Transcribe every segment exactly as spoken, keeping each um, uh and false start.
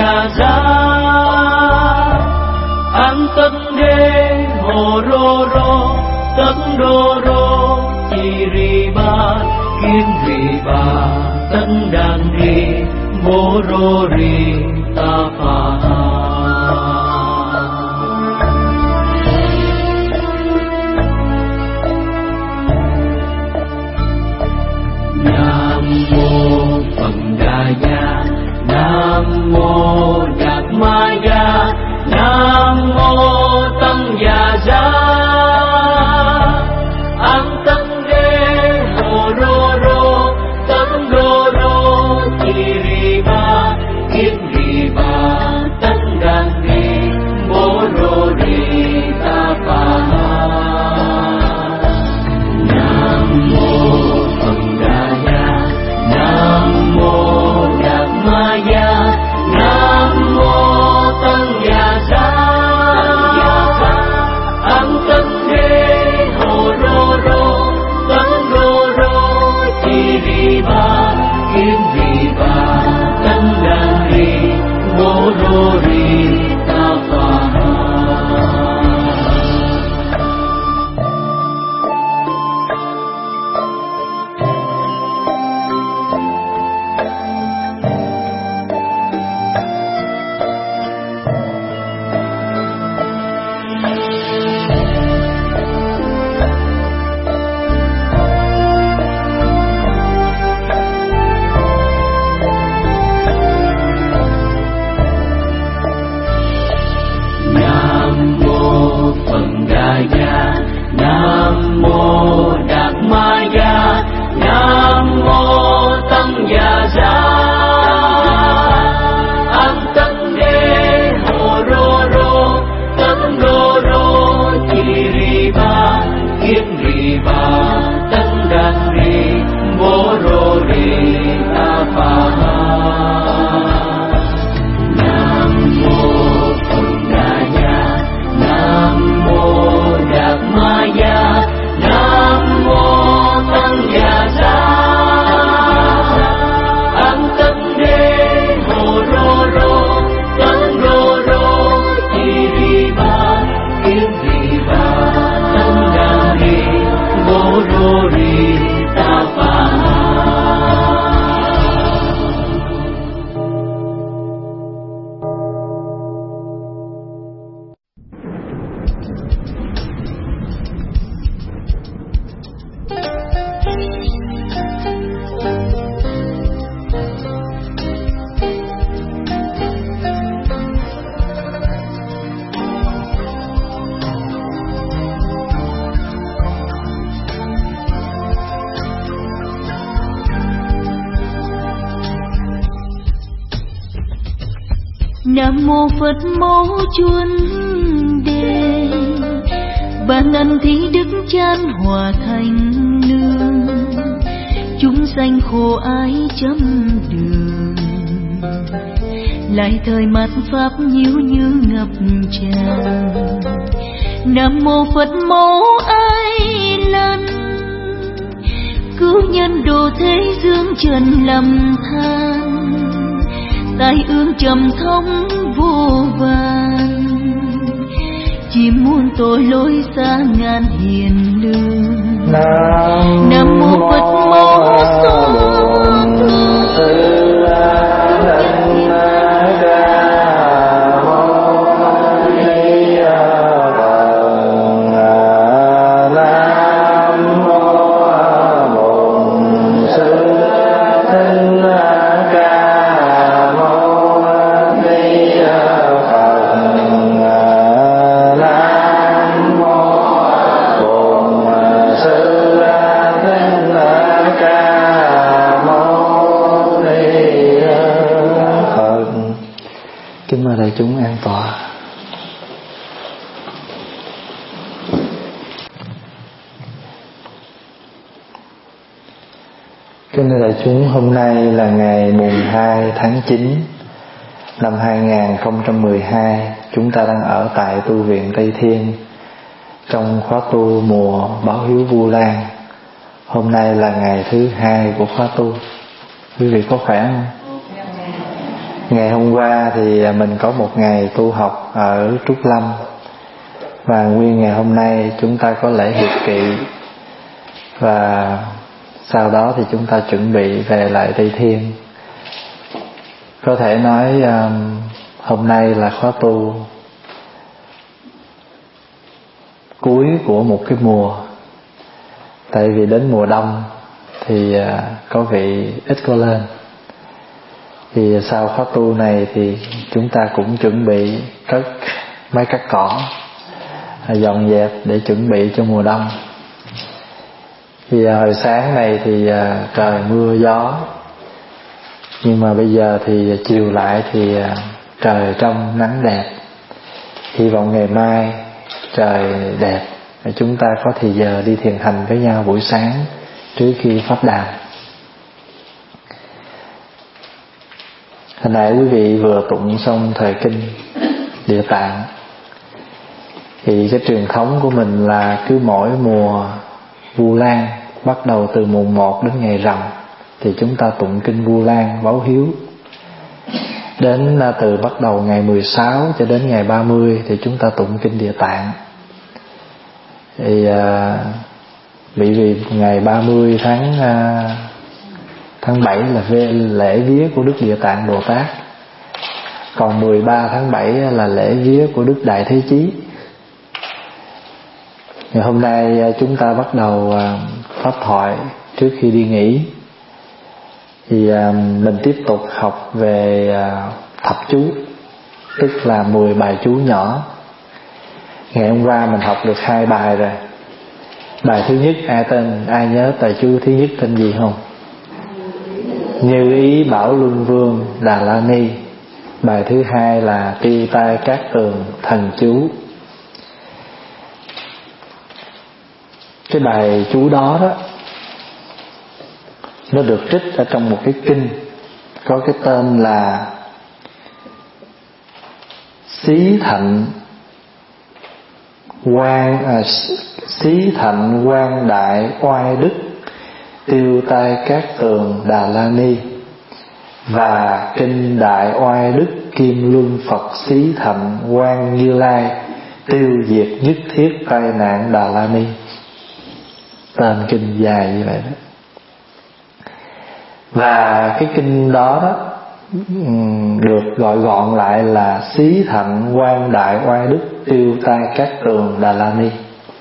nhà ra an tất đê hồ rô rô tất đô rô chi ri ba kim ri ba tân đàn ri bố rô ri ta pha Nam mô Phật Đà Gia Nam mô Đạt Ma Gia Nam mô Tăng Già Gia An Tăng Đê Hồ Rô Rô Tăng Đô Rô Chi Ri Ba Kiết Ri Ba Tăng Đàn Ri Bố Rô Ri Ta Pa Nam mô Phật Đà Gia Nam mô Đạt Ma Gia Nam mô Tăng Già Gia An Tăng Đê Hồ Rô Rô Tăng Đô Rô Chi Ri Ba Kim Ri Ba Tăng Đàn Ri Bố Rô Ri Ta Pa Nam mô Phật Đà Gia Nam mô Đạt Ma Gia Nam mô Tăng Già Gia An Tăng Đê Hồ Rô Rô Tăng Đô Rô Chi Ri Ba Kiết Ri Ba Tăng Đàn Ri Bố Rô Ri Ta Pa Nam mô Phật Đà Gia Nam mô Đạt Ma Gia Nam mô Tăng Già Gia An Tăng Đê Hồ Rô Rô Tăng Đô Rô Chi Ri Ba Kiết Ri Ba Tăng Đàn Ri Bố Rô Ri Ta Pa Nam mô Phật mẫu chuân đề ban ân thí đức chan hòa thành nương chúng sanh khổ ái trăm đường lại thời mạt pháp nhiễu như ngập tràn. Nam mô Phật mẫu Ai Lân cứu nhân độ thế dương trần lầm than tai ương trầm thống vô vàn chim muôn tội lỗi xa ngàn hiền lương. Nam mô Phật mẫu xót thương chúng an tọa. Kính thưa đại chúng, hôm nay là ngày mùng hai tháng chín năm hai nghìn không trăm mười hai. Chúng ta đang ở tại tu viện Tây Thiên trong khóa tu mùa Báo Hiếu Vu Lan. Hôm nay là ngày thứ hai của khóa tu. Quý vị có khỏe không? Ngày hôm qua thì mình có một ngày tu học ở Trúc Lâm, và nguyên ngày hôm nay chúng ta có lễ hiệp kỵ, và sau đó thì chúng ta chuẩn bị về lại Tây Thiên. Có thể nói um, hôm nay là khóa tu cuối của một cái mùa. Tại vì đến mùa đông thì uh, có vị ít có lên. Thì sau khóa tu này thì chúng ta cũng chuẩn bị cất máy cắt cỏ, dọn dẹp để chuẩn bị cho mùa đông. Thì hồi sáng này thì trời mưa gió, nhưng mà bây giờ thì chiều lại thì trời trong nắng đẹp. Hy vọng ngày mai trời đẹp để chúng ta có thì giờ đi thiền hành với nhau buổi sáng trước khi pháp đàm. Hồi nãy quý vị vừa tụng xong thời kinh Địa Tạng. Thì cái truyền thống của mình là cứ mỗi mùa Vu Lan, bắt đầu từ mùng một đến ngày rằm, thì chúng ta tụng kinh Vu Lan báo hiếu. Đến từ bắt đầu ngày mười sáu cho đến ngày ba mươi thì chúng ta tụng kinh Địa Tạng. Thì à, bởi vì ngày ba mươi tháng à, tháng bảy là về lễ vía của Đức Địa Tạng Bồ Tát, còn mười ba tháng bảy là lễ vía của Đức Đại Thế Chí. Ngày hôm nay chúng ta bắt đầu pháp thoại trước khi đi nghỉ. Thì mình tiếp tục học về thập chú, tức là mười bài chú nhỏ. Ngày hôm qua mình học được hai bài rồi. Bài thứ nhất ai tên, ai nhớ bài chú thứ nhất tên gì không? Như ý Bảo Luân Vương Đà La Ni. Bài thứ hai là Tiêu Tai Cát Tường Thần Chú. Cái bài chú đó đó, nó được trích ở trong một cái kinh có cái tên là Xí Thạnh Quang à, Xí Thạnh Quang Đại Oai Đức Tiêu Tai Cát Tường Đà La Ni, và kinh Đại Oai Đức Kim Luân Phật Xí Thạnh Quang Như Lai Tiêu Diệt Nhất Thiết Tai Nạn Đà La Ni. Tên kinh dài như vậy đó. Và cái kinh đó đó được gọi gọn lại là Xí Thạnh Quang Đại Oai Đức Tiêu Tai Cát Tường Đà La Ni.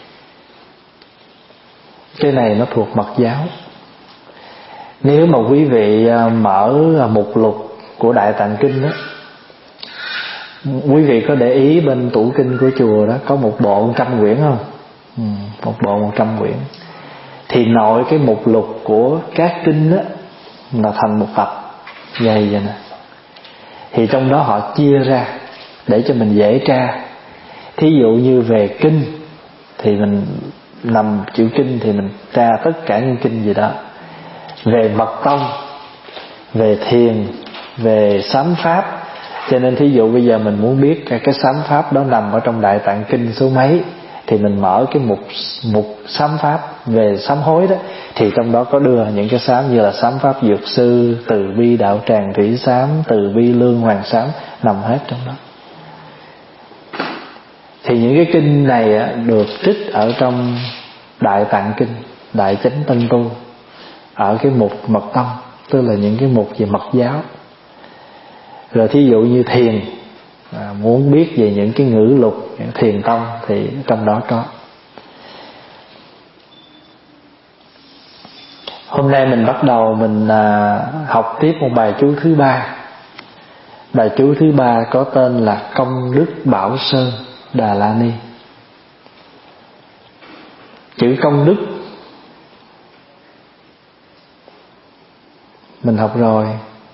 Cái này nó thuộc mật giáo. Nếu mà quý vị mở mục lục của Đại Tạng Kinh đó, quý vị có để ý bên tủ kinh của chùa đó có một bộ một trăm quyển không? Ừ, một bộ một trăm quyển. Thì nội cái mục lục của các kinh đó là thành một tập dày vậy nè. Thì trong đó họ chia ra để cho mình dễ tra. Thí dụ như về kinh thì mình nằm chữ kinh thì mình tra tất cả những kinh gì đó. Về mật tông, về thiền, về sám pháp. Cho nên thí dụ bây giờ mình muốn biết cái sám pháp đó nằm ở trong Đại Tạng Kinh số mấy, thì mình mở cái mục mục sám pháp về sám hối đó, thì trong đó có đưa những cái sám như là sám pháp dược sư, từ bi đạo tràng thủy sám, từ bi lương hoàng sám, nằm hết trong đó. Thì những cái kinh này được trích ở trong Đại Tạng Kinh, Đại Chánh Tân Tu, ở cái mục mật tông, tức là những cái mục về mật giáo. Rồi thí dụ như thiền, à, muốn biết về những cái ngữ lục, những thiền tông thì trong đó có. Hôm nay mình bắt đầu mình à, học tiếp một bài chú thứ ba. Bài chú thứ ba có tên là Công Đức Bảo Sơn Đà La Ni. Chữ công đức mình học rồi.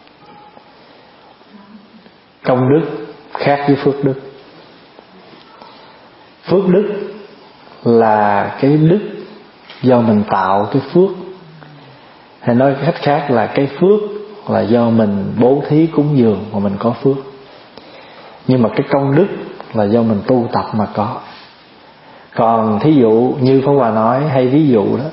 Công đức khác với phước đức. Phước đức là cái đức do mình tạo cái phước, hay nói cách khác là cái phước là do mình bố thí cúng dường mà mình có phước. Nhưng mà cái công đức là do mình tu tập mà có. Còn thí dụ như Pháp Hòa nói, hay ví dụ đó,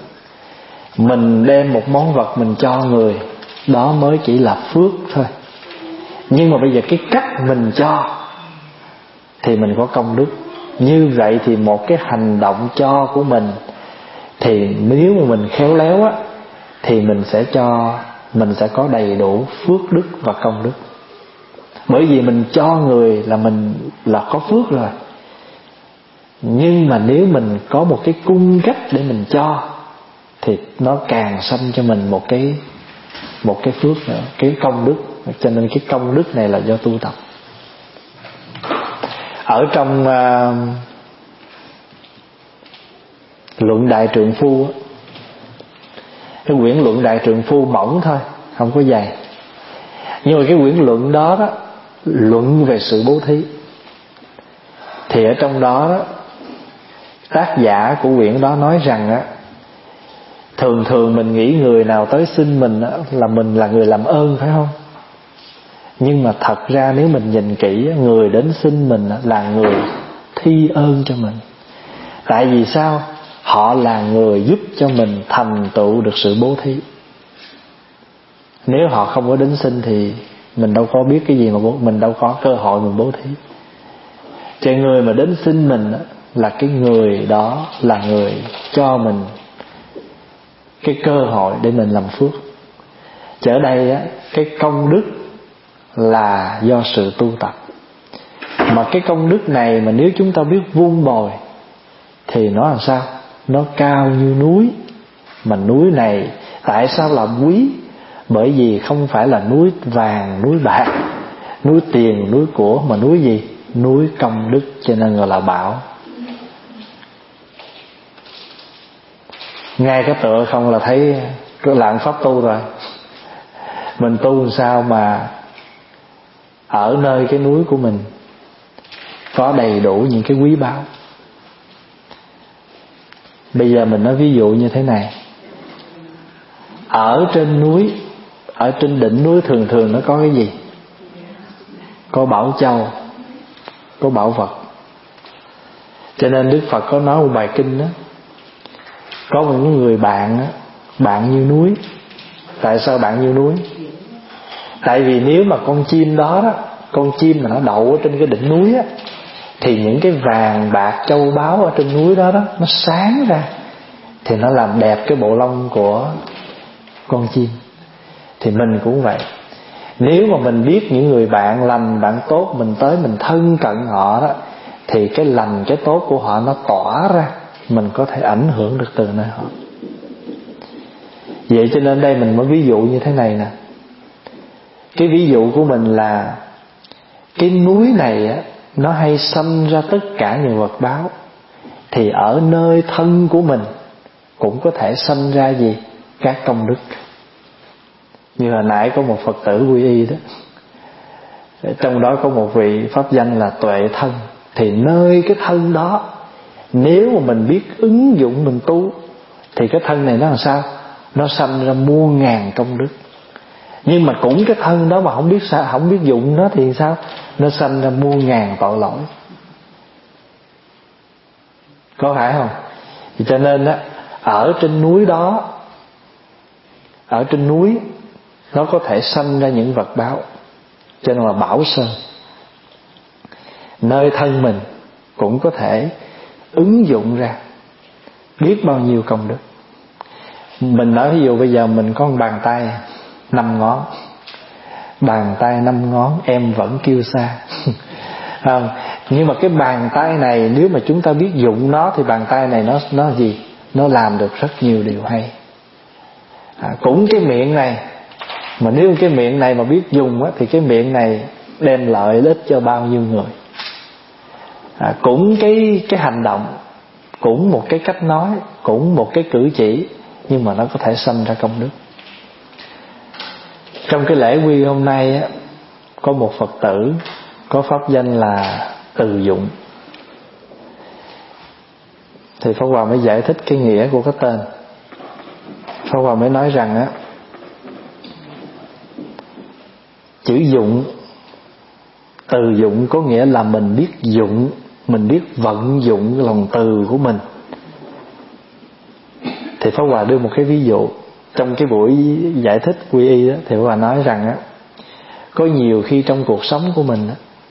mình đem một món vật mình cho người, đó mới chỉ là phước thôi. Nhưng mà bây giờ cái cách mình cho thì mình có công đức. Như vậy thì một cái hành động cho của mình thì nếu mà mình khéo léo á, thì mình sẽ cho, mình sẽ có đầy đủ phước đức và công đức. Bởi vì mình cho người là mình là có phước rồi. Nhưng mà nếu mình có một cái cung cách để mình cho thì nó càng sanh cho mình một cái một cái phước nữa, cái công đức. Cho nên cái công đức này là do tu tập. Ở trong uh, Luận Đại Trượng Phu, cái quyển Luận Đại Trượng Phu mỏng thôi, không có dày, nhưng mà cái quyển luận đó đó luận về sự bố thí. Thì ở trong đó, đó tác giả của quyển đó nói rằng á, thường thường mình nghĩ người nào tới xin mình á, là mình là người làm ơn, phải không? Nhưng mà thật ra nếu mình nhìn kỹ, người đến xin mình là người thi ơn cho mình. Tại vì sao? Họ là người giúp cho mình thành tựu được sự bố thí. Nếu họ không có đến xin thì mình đâu có biết cái gì mà bố, mình đâu có cơ hội mình bố thí. Cho người mà đến xin mình là cái người đó là người cho mình cái cơ hội để mình làm phước. Chứ ở đây á, cái công đức là do sự tu tập. Mà cái công đức này mà nếu chúng ta biết vun bồi thì nó làm sao? Nó cao như núi. Mà núi này tại sao là quý? Bởi vì không phải là núi vàng, núi bạc, núi tiền, núi của, mà núi gì? Núi công đức, cho nên gọi là bảo. Ngay cái tựa không là thấy cái lạng pháp tu rồi. Mình tu làm sao mà ở nơi cái núi của mình có đầy đủ những cái quý báu. Bây giờ mình nói ví dụ như thế này. Ở trên núi, ở trên đỉnh núi thường thường nó có cái gì? Có bảo châu, có bảo vật. Cho nên Đức Phật có nói một bài kinh đó, có những người bạn đó, bạn như núi. Tại sao bạn như núi? Tại vì nếu mà con chim đó, đó con chim mà nó đậu ở trên cái đỉnh núi á, thì những cái vàng bạc châu báu ở trên núi đó đó nó sáng ra, thì nó làm đẹp cái bộ lông của con chim. Thì mình cũng vậy. Nếu mà mình biết những người bạn lành, bạn tốt, mình tới mình thân cận họ đó, thì cái lành, cái tốt của họ nó tỏa ra, mình có thể ảnh hưởng được từ nơi họ. Vậy cho nên đây mình mới ví dụ như thế này nè. Cái ví dụ của mình là cái núi này á, nó hay sanh ra tất cả những vật báo. Thì ở nơi thân của mình cũng có thể sanh ra gì? Các công đức. Như hồi nãy có một Phật tử quy y đó, trong đó có một vị pháp danh là Tuệ Thân. Thì nơi cái thân đó, nếu mà mình biết ứng dụng mình tu, thì cái thân này nó làm sao? Nó sanh ra muôn ngàn công đức. Nhưng mà cũng cái thân đó mà không biết sao, không biết dụng nó thì sao? Nó sanh ra muôn ngàn tội lỗi. Có phải không? Thì cho nên á, ở trên núi đó, ở trên núi nó có thể sanh ra những vật báo, cho nên là bảo sơn. Nơi thân mình cũng có thể ứng dụng ra biết bao nhiêu công đức. Mình nói ví dụ bây giờ mình có một bàn tay năm ngón, bàn tay năm ngón em vẫn kêu xa. Không, nhưng mà cái bàn tay này nếu mà chúng ta biết dụng nó thì bàn tay này nó nó gì? Nó làm được rất nhiều điều hay. À, cũng cái miệng này, mà nếu cái miệng này mà biết dùng á, thì cái miệng này đem lợi ích cho bao nhiêu người. À, cũng cái cái hành động, cũng một cái cách nói, cũng một cái cử chỉ, nhưng mà nó có thể sanh ra công đức. Trong cái lễ quy hôm nay á, có một Phật tử có pháp danh là Từ Dụng. Thì Pháp Hòa mới giải thích cái nghĩa của cái tên. Pháp Hòa mới nói rằng á, chữ dụng, từ dụng có nghĩa là mình biết dụng, mình biết vận dụng cái lòng từ của mình. Thì Pháp Hòa đưa một cái ví dụ. Trong cái buổi giải thích quy y đó, thì Pháp Hòa nói rằng á, có nhiều khi trong cuộc sống của mình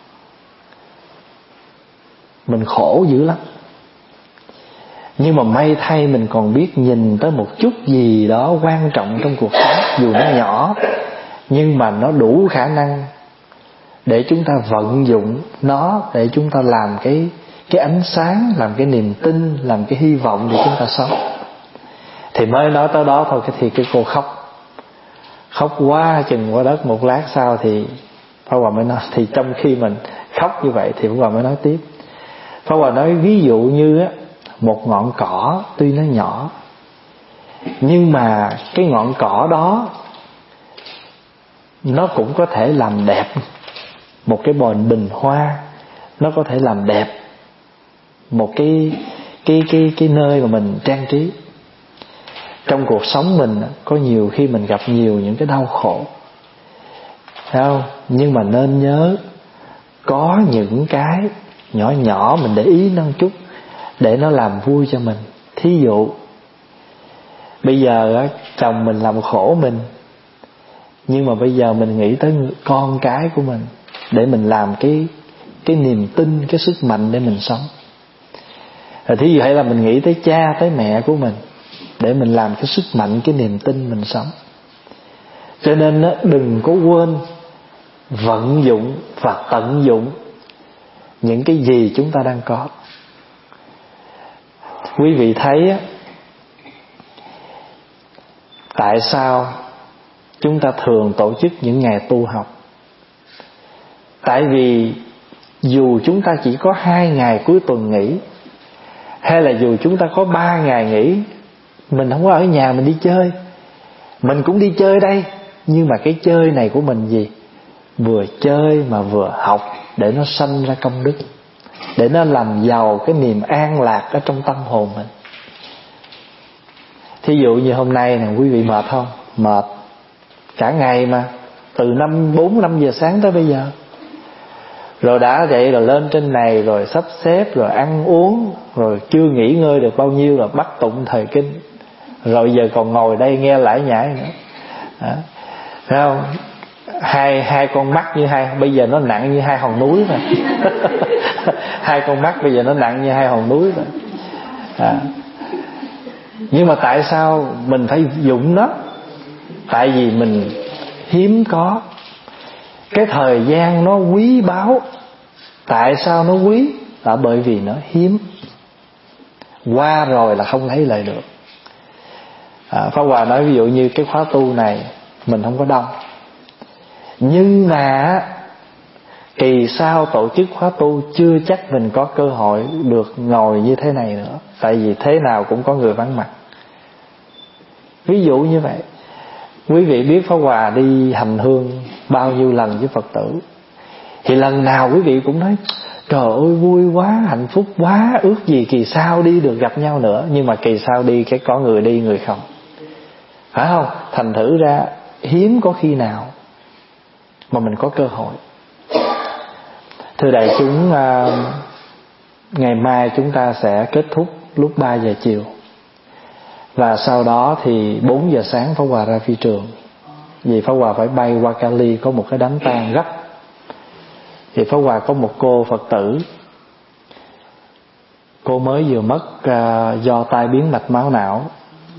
mình khổ dữ lắm, nhưng mà may thay mình còn biết nhìn tới một chút gì đó quan trọng trong cuộc sống, dù nó nhỏ nhưng mà nó đủ khả năng để chúng ta vận dụng nó, để chúng ta làm cái cái ánh sáng, làm cái niềm tin, làm cái hy vọng để chúng ta sống. Thì mới nói tới đó thôi thì cái cô khóc, khóc quá chừng qua đất. Một lát sau thì Pháp Hòa mới nói, thì trong khi mình khóc như vậy thì Pháp Hòa mới nói tiếp. Pháp Hòa nói ví dụ như á, một ngọn cỏ tuy nó nhỏ, nhưng mà cái ngọn cỏ đó nó cũng có thể làm đẹp một cái bồn bình hoa, nó có thể làm đẹp một cái cái cái cái nơi mà mình trang trí. Trong cuộc sống mình có nhiều khi mình gặp nhiều những cái đau khổ, thấy không? Nhưng mà nên nhớ có những cái nhỏ nhỏ mình để ý nó một chút để nó làm vui cho mình. Thí dụ bây giờ chồng mình làm khổ mình, nhưng mà bây giờ mình nghĩ tới con cái của mình để mình làm cái cái niềm tin, cái sức mạnh để mình sống. Rồi thí dụ hay là mình nghĩ tới cha, tới mẹ của mình để mình làm cái sức mạnh, cái niềm tin mình sống. Cho nên đừng có quên vận dụng và tận dụng những cái gì chúng ta đang có. Quý vị thấy tại sao chúng ta thường tổ chức những ngày tu học? Tại vì dù chúng ta chỉ có hai ngày cuối tuần nghỉ, hay là dù chúng ta có ba ngày nghỉ, mình không có ở nhà mình đi chơi, mình cũng đi chơi đây. Nhưng mà cái chơi này của mình gì? Vừa chơi mà vừa học, để nó sanh ra công đức, để nó làm giàu cái niềm an lạc ở trong tâm hồn mình. Thí dụ như hôm nay nè, quý vị mệt không? Mệt cả ngày mà, từ năm bốn năm giờ sáng tới bây giờ. Rồi đã vậy rồi lên trên này, rồi sắp xếp, rồi ăn uống, rồi chưa nghỉ ngơi được bao nhiêu, rồi bắt tụng thời kinh, rồi giờ còn ngồi đây nghe lải nhải nữa. Đó. Thấy không? Hai hai con mắt như hai, bây giờ nó nặng như hai hòn núi rồi. Hai con mắt bây giờ nó nặng như hai hòn núi rồi. À. Nhưng mà tại sao mình phải dụng nó? Tại vì mình hiếm có. Cái thời gian nó quý báu. Tại sao nó quý? Là bởi vì nó hiếm. Qua rồi là không lấy lại được. à, Pháp Hòa nói ví dụ như cái khóa tu này mình không có đông, nhưng mà kỳ sau tổ chức khóa tu chưa chắc mình có cơ hội được ngồi như thế này nữa. Tại vì thế nào cũng có người vắng mặt. Ví dụ như vậy. Quý vị biết Pháp Hòa đi hành hương bao nhiêu lần với Phật tử, thì lần nào quý vị cũng nói trời ơi vui quá, hạnh phúc quá, ước gì kỳ sau đi được gặp nhau nữa. Nhưng mà kỳ sau đi cái có người đi người không, phải không? Thành thử ra hiếm có khi nào mà mình có cơ hội. Thưa đại chúng, ngày mai chúng ta sẽ kết thúc lúc ba giờ chiều, và sau đó thì bốn giờ sáng Pháp Hòa ra phi trường. Vì Pháp Hòa phải bay qua Cali, có một cái đám tang gấp. Thì Pháp Hòa có một cô Phật tử, cô mới vừa mất uh, do tai biến mạch máu não.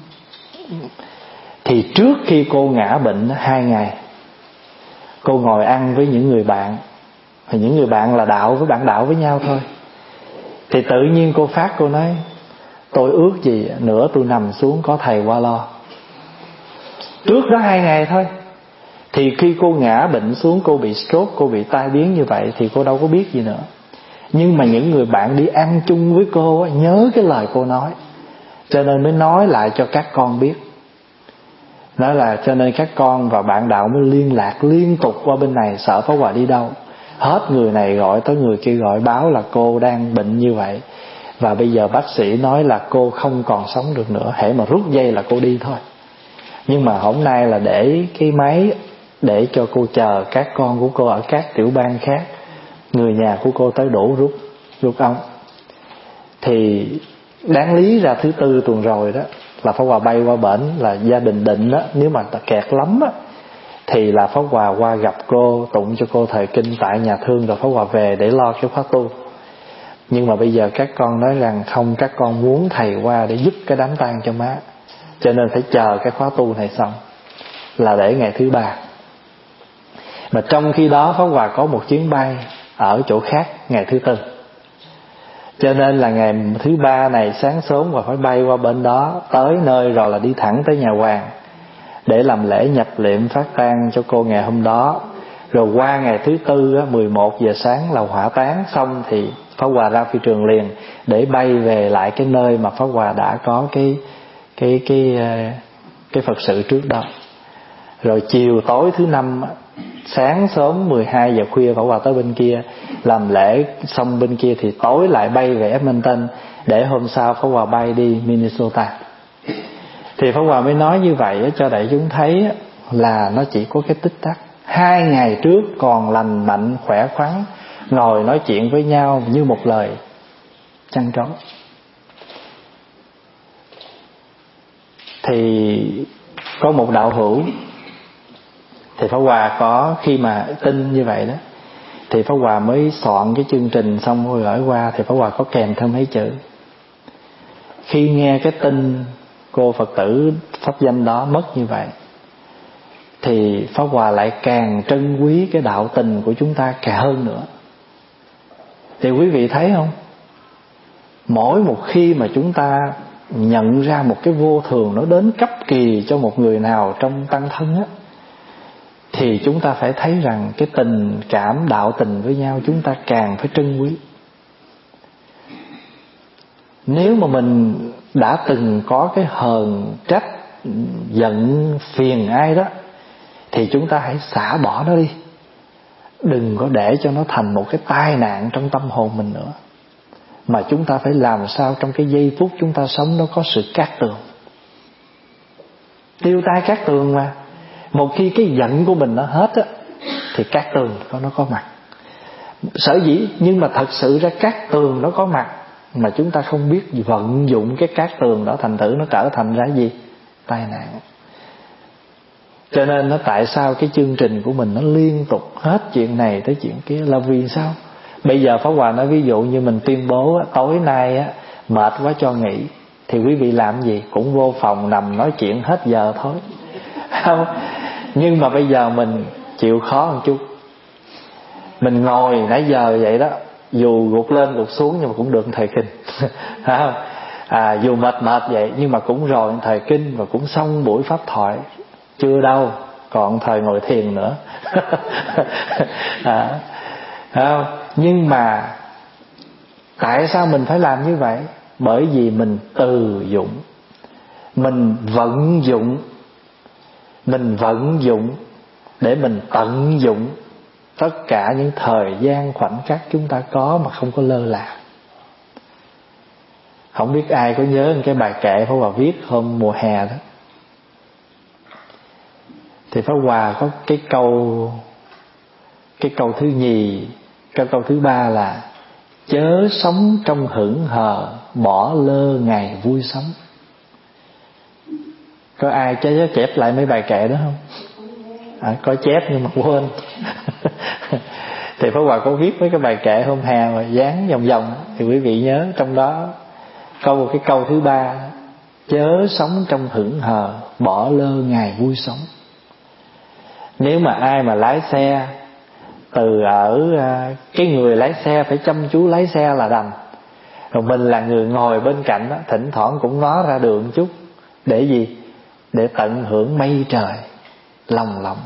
Thì trước khi cô ngã bệnh hai ngày, cô ngồi ăn với những người bạn. Thì những người bạn là đạo với bạn đạo với nhau thôi. Thì tự nhiên cô phát, cô nói tôi ước gì nữa tôi nằm xuống có thầy qua lo. Trước đó hai ngày thôi. Thì khi cô ngã bệnh xuống, cô bị stroke, cô bị tai biến như vậy, thì cô đâu có biết gì nữa. Nhưng mà những người bạn đi ăn chung với cô nhớ cái lời cô nói, cho nên mới nói lại cho các con biết. Nói là cho nên các con và bạn đạo mới liên lạc liên tục qua bên này, sợ Pháp Hòa đi đâu. Hết người này gọi tới người kia gọi, báo là cô đang bệnh như vậy, và bây giờ bác sĩ nói là cô không còn sống được nữa, hễ mà rút dây là cô đi thôi. Nhưng mà hôm nay là để cái máy để cho cô chờ các con của cô ở các tiểu bang khác, người nhà của cô tới đổ rút rút ống. Thì đáng lý ra thứ tư tuần rồi đó là Pháp Hòa bay qua bển, là gia đình định đó, nếu mà kẹt lắm á thì là Pháp Hòa qua gặp cô, tụng cho cô thời kinh tại nhà thương, rồi Pháp Hòa về để lo cái khóa tu. Nhưng mà bây giờ các con nói rằng không, các con muốn thầy qua để giúp cái đám tang cho má, cho nên phải chờ cái khóa tu này xong, là để ngày thứ ba. Mà trong khi đó Pháp Hòa có một chuyến bay ở chỗ khác ngày thứ tư, cho nên là ngày thứ ba này sáng sớm và phải bay qua bên đó, tới nơi rồi là đi thẳng tới nhà Hoàng để làm lễ nhập liệm phát tang cho cô ngày hôm đó. Rồi qua ngày thứ tư á, mười một giờ sáng là hỏa táng xong thì Pháp Hòa ra phi trường liền để bay về lại cái nơi mà Pháp Hòa đã có cái cái cái cái, cái Phật sự trước đó. Rồi chiều tối thứ năm, sáng sớm mười hai giờ khuya Pháp Hòa tới bên kia làm lễ xong bên kia thì tối lại bay về Edmonton để hôm sau Pháp Hòa bay đi Minnesota. Thì Pháp Hòa mới nói như vậy cho đại chúng thấy là nó chỉ có cái tích tắc. Hai ngày trước còn lành mạnh khỏe khoắn, ngồi nói chuyện với nhau như một lời chăn trống. Thì có một đạo hữu, thì Pháp Hòa có khi mà tin như vậy đó, thì Pháp Hòa mới soạn cái chương trình xong rồi gửi qua, thì Pháp Hòa có kèm thêm mấy chữ. Khi nghe cái tin cô Phật tử pháp danh đó mất như vậy, thì Pháp Hòa lại càng trân quý cái đạo tình của chúng ta càng hơn nữa. Thì quý vị thấy không, mỗi một khi mà chúng ta nhận ra một cái vô thường nó đến cấp kỳ cho một người nào trong tăng thân á, thì chúng ta phải thấy rằng cái tình cảm đạo tình với nhau chúng ta càng phải trân quý. Nếu mà mình đã từng có cái hờn trách, giận phiền ai đó, thì chúng ta hãy xả bỏ nó đi. Đừng có để cho nó thành một cái tai nạn trong tâm hồn mình nữa. Mà chúng ta phải làm sao trong cái giây phút chúng ta sống nó có sự cát tường. Tiêu tai cát tường mà. Một khi cái giận của mình nó hết á, thì cát tường nó có mặt. Sở dĩ nhưng mà thật sự ra cát tường nó có mặt mà chúng ta không biết vận dụng cái cát tường đó, thành thử nó trở thành ra gì? Tai nạn. Cho nên nó tại sao cái chương trình của mình nó liên tục hết chuyện này tới chuyện kia là vì sao? Bây giờ Pháp Hòa nói ví dụ như mình tuyên bố á, tối nay á, mệt quá cho nghỉ, thì quý vị làm gì? Cũng vô phòng nằm nói chuyện hết giờ thôi. Không? Nhưng mà bây giờ mình chịu khó một chút, mình ngồi nãy giờ vậy đó, dù gục lên gục xuống nhưng mà cũng được thời kinh. Không? À, dù mệt mệt vậy nhưng mà cũng rồi thời kinh và cũng xong buổi pháp thoại. Chưa đâu, còn thời ngồi thiền nữa. À, không? Nhưng mà tại sao mình phải làm như vậy? Bởi vì mình từ dụng, mình vận dụng, mình vận dụng để mình tận dụng tất cả những thời gian khoảnh khắc chúng ta có mà không có lơ là. Không biết ai có nhớ cái bài kệ Pháp Hòa viết hôm mùa hè đó. Thì Pháp Hòa có cái câu Cái câu thứ nhì, cái câu thứ ba là chớ sống trong hững hờ, bỏ lơ ngày vui sống. Có ai chép chép lại mấy bài kệ đó không? À, có chép nhưng mà quên. Thì Pháp Hòa có viết mấy cái bài kệ hôm hè mà dán vòng vòng, thì quý vị nhớ trong đó câu một cái câu thứ ba, chớ sống trong hững hờ, bỏ lơ ngày vui sống. Nếu mà ai mà lái xe, từ ở cái người lái xe phải chăm chú lái xe là đành, rồi mình là người ngồi bên cạnh đó, thỉnh thoảng cũng ngó ra đường chút. Để gì? Để tận hưởng mây trời lòng lộng.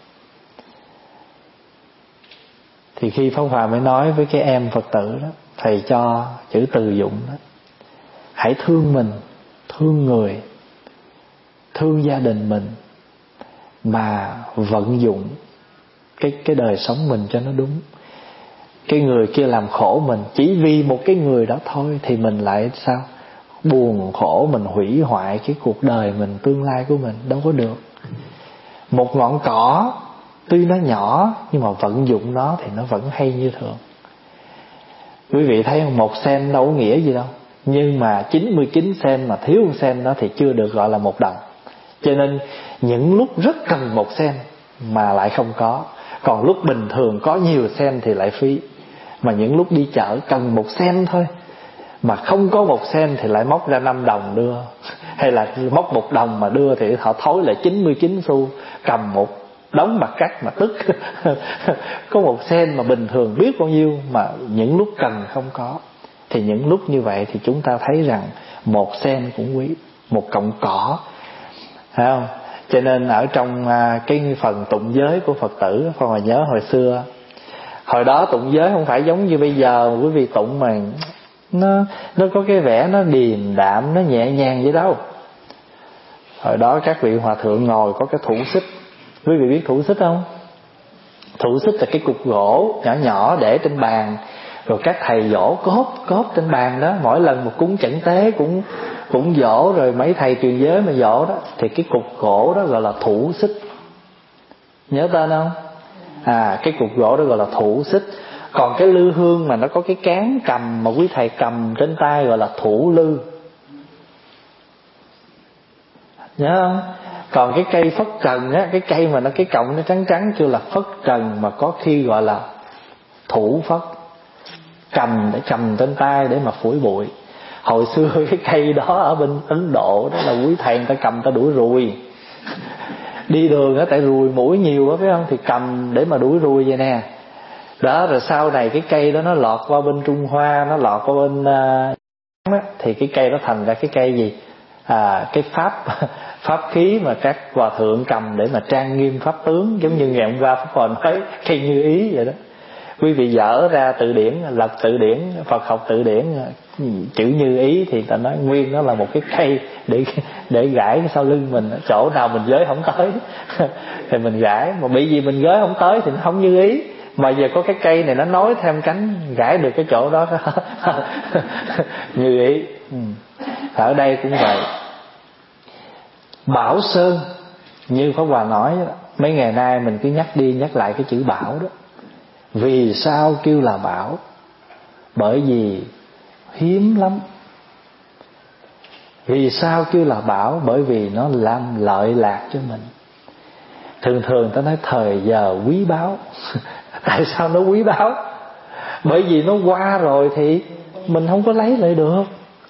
Thì khi Pháp Hòa mới nói với cái em Phật tử đó, thầy cho chữ từ dụng đó, hãy thương mình, thương người, thương gia đình mình, mà vận dụng cái, cái đời sống mình cho nó đúng. Cái người kia làm khổ mình chỉ vì một cái người đó thôi, thì mình lại sao? Buồn khổ, mình hủy hoại cái cuộc đời mình, tương lai của mình. Đâu có được. Một ngọn cỏ tuy nó nhỏ nhưng mà vận dụng nó thì nó vẫn hay như thường. Quý vị thấy không? Một sen đâu có nghĩa gì đâu, nhưng mà chín mươi chín sen mà thiếu một sen đó thì chưa được gọi là một đồng. Cho nên những lúc rất cần một sen mà lại không có. Còn lúc bình thường có nhiều sen thì lại phí. Mà những lúc đi chợ cần một sen thôi, mà không có một sen thì lại móc ra năm đồng đưa. Hay là móc một đồng mà đưa thì họ thối lại chín mươi chín xu. Cầm một đống bạc cắt mà tức. Có một sen mà bình thường biết bao nhiêu, mà những lúc cần không có. Thì những lúc như vậy thì chúng ta thấy rằng một sen cũng quý, một cọng cỏ, phải không? Cho nên ở trong cái phần tụng giới của Phật tử, Con mà nhớ hồi xưa, hồi đó tụng giới không phải giống như bây giờ quý vị tụng mà nó nó có cái vẻ nó điềm đạm, nó nhẹ nhàng vậy đâu. Hồi đó các vị hòa thượng ngồi có cái thủ xích. Quý vị biết thủ xích không? Thủ xích là cái cục gỗ nhỏ nhỏ để trên bàn, rồi các thầy dỗ cốp cốp trên bàn đó. Mỗi lần một cúng chẩn tế cũng cũng dỗ, rồi mấy thầy truyền giới mà dỗ đó, thì cái cục gỗ đó gọi là thủ xích. Nhớ tên không? À, cái cục gỗ đó gọi là thủ xích. Còn cái lư hương mà nó có cái cán cầm mà quý thầy cầm trên tay gọi là thủ lư. Nhớ không? Còn cái cây phất trần á, cái cây mà nó cái cọng nó trắng trắng chưa là phất trần, mà có khi gọi là thủ phất. Cầm để cầm trên tay để mà phủi bụi. Hồi xưa cái cây đó ở bên Ấn Độ đó là quý thầy người ta cầm ta đuổi ruồi. Đi đường á, tại ruồi mũi nhiều á, phải không? Thì cầm để mà đuổi ruồi vậy nè. Đó, rồi sau này cái cây đó nó lọt qua bên Trung Hoa, nó lọt qua bên uh, thì cái cây đó thành ra cái cây gì? À, cái pháp pháp khí mà các hòa thượng cầm để mà trang nghiêm pháp tướng. Giống như ngày hôm qua Pháp Hòa nói cây Như Ý vậy đó. Quý vị dở ra từ điển, lật từ điển, Phật học từ điển, chữ Như Ý thì ta nói nguyên nó là một cái cây để để gãi cái sau lưng mình. Chỗ nào mình giới không tới thì mình gãi, mà bởi vì mình giới không tới thì nó không như ý. Mà giờ có cái cây này nó nối thêm cánh, gãi được cái chỗ đó. Như ý. Ừ. Ở đây cũng vậy. Bảo sơn, như Pháp Hòa nói đó, mấy ngày nay mình cứ nhắc đi nhắc lại cái chữ bảo đó. Vì sao kêu là bảo? Bởi vì hiếm lắm. Vì sao kêu là bảo? Bởi vì nó làm lợi lạc cho mình. Thường thường ta nói thời giờ quý báu. Tại sao nó quý báu? Bởi vì nó qua rồi thì mình không có lấy lại được.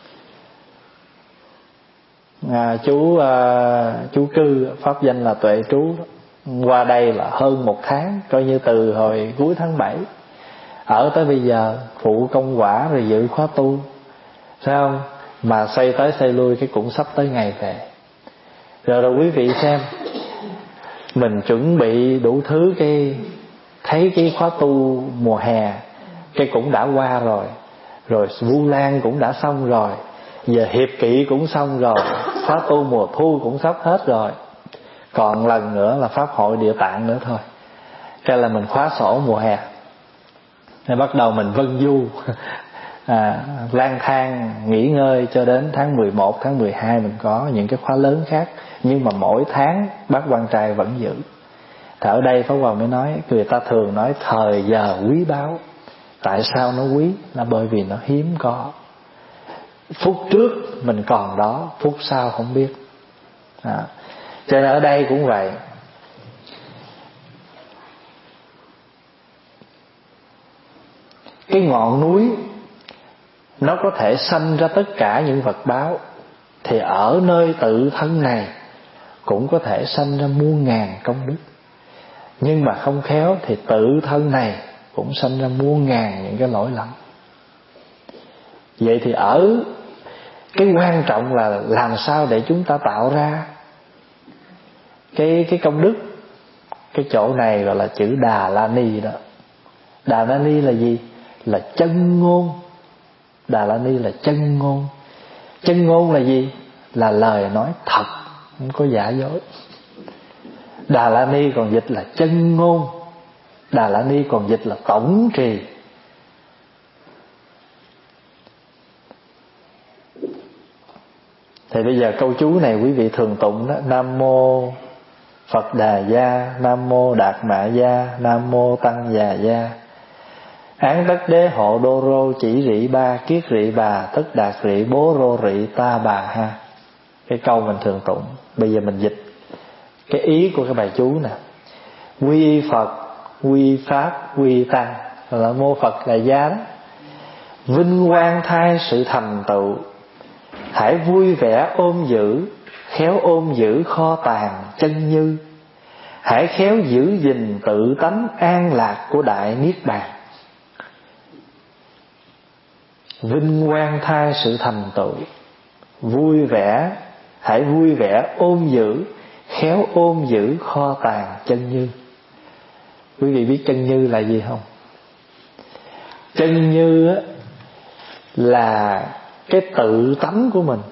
à, Chú à, chú Cư, pháp danh là Tuệ Trú, qua đây là hơn một tháng, coi như từ hồi cuối tháng bảy ở tới bây giờ, phụ công quả rồi dự khóa tu, phải không? Mà xây tới xây lui cái cũng sắp tới ngày về. Rồi rồi quý vị xem, mình chuẩn bị đủ thứ, cái thấy cái khóa tu mùa hè cái cũng đã qua rồi, rồi Vu Lan cũng đã xong rồi, giờ hiệp kỵ cũng xong rồi, khóa tu mùa thu cũng sắp hết rồi, còn lần nữa là pháp hội Địa Tạng nữa thôi. Cái là mình khóa sổ mùa hè, nên bắt đầu mình vân du à, lang thang nghỉ ngơi cho đến tháng mười một, tháng mười hai mình có những cái khóa lớn khác. Nhưng mà mỗi tháng Bác Quan Trai vẫn giữ. Thì ở đây Pháp Hòa mới nói, người ta thường nói thời giờ quý báu. Tại sao nó quý? Là bởi vì nó hiếm có. Phút trước mình còn đó, phút sau không biết. à. Cho nên ở đây cũng vậy. Cái ngọn núi nó có thể sanh ra tất cả những vật báo, thì ở nơi tự thân này cũng có thể sanh ra muôn ngàn công đức. Nhưng mà không khéo thì tự thân này cũng sanh ra muôn ngàn những cái lỗi lầm. Vậy thì ở cái quan trọng là làm sao để chúng ta tạo ra cái cái công đức. Cái chỗ này gọi là chữ Đà La Ni đó. Đà La Ni là gì? Là chân ngôn. Đà La Ni là chân ngôn. Chân ngôn là gì? Là lời nói thật, không có giả dối. Đà La Ni còn dịch là chân ngôn. Đà La Ni còn dịch là tổng trì. Thì bây giờ câu chú này quý vị thường tụng đó: Nam mô Phật Đà Gia, Nam mô Đạt Mạ Gia, Nam mô Tăng Già Gia. Án tất đế hộ đô rô chỉ rị ba, kiết rị bà tất đạt rị bố rô rị ta bà ha. Cái câu mình thường tụng. Bây giờ mình dịch cái ý của cái bài chú nè. Quy Phật, quy Pháp, quy Tăng, là mô Phật là gia đó. Vinh quang thay sự thành tựu, hãy vui vẻ ôm giữ, khéo ôm giữ kho tàng chân như. Hãy khéo giữ gìn tự tánh an lạc của đại niết bàn. Vinh quang thay sự thành tựu, vui vẻ, hãy vui vẻ ôm giữ, khéo ôm giữ kho tàng chân như. Quý vị biết chân như là gì không? Chân như á, là cái tự tánh của mình.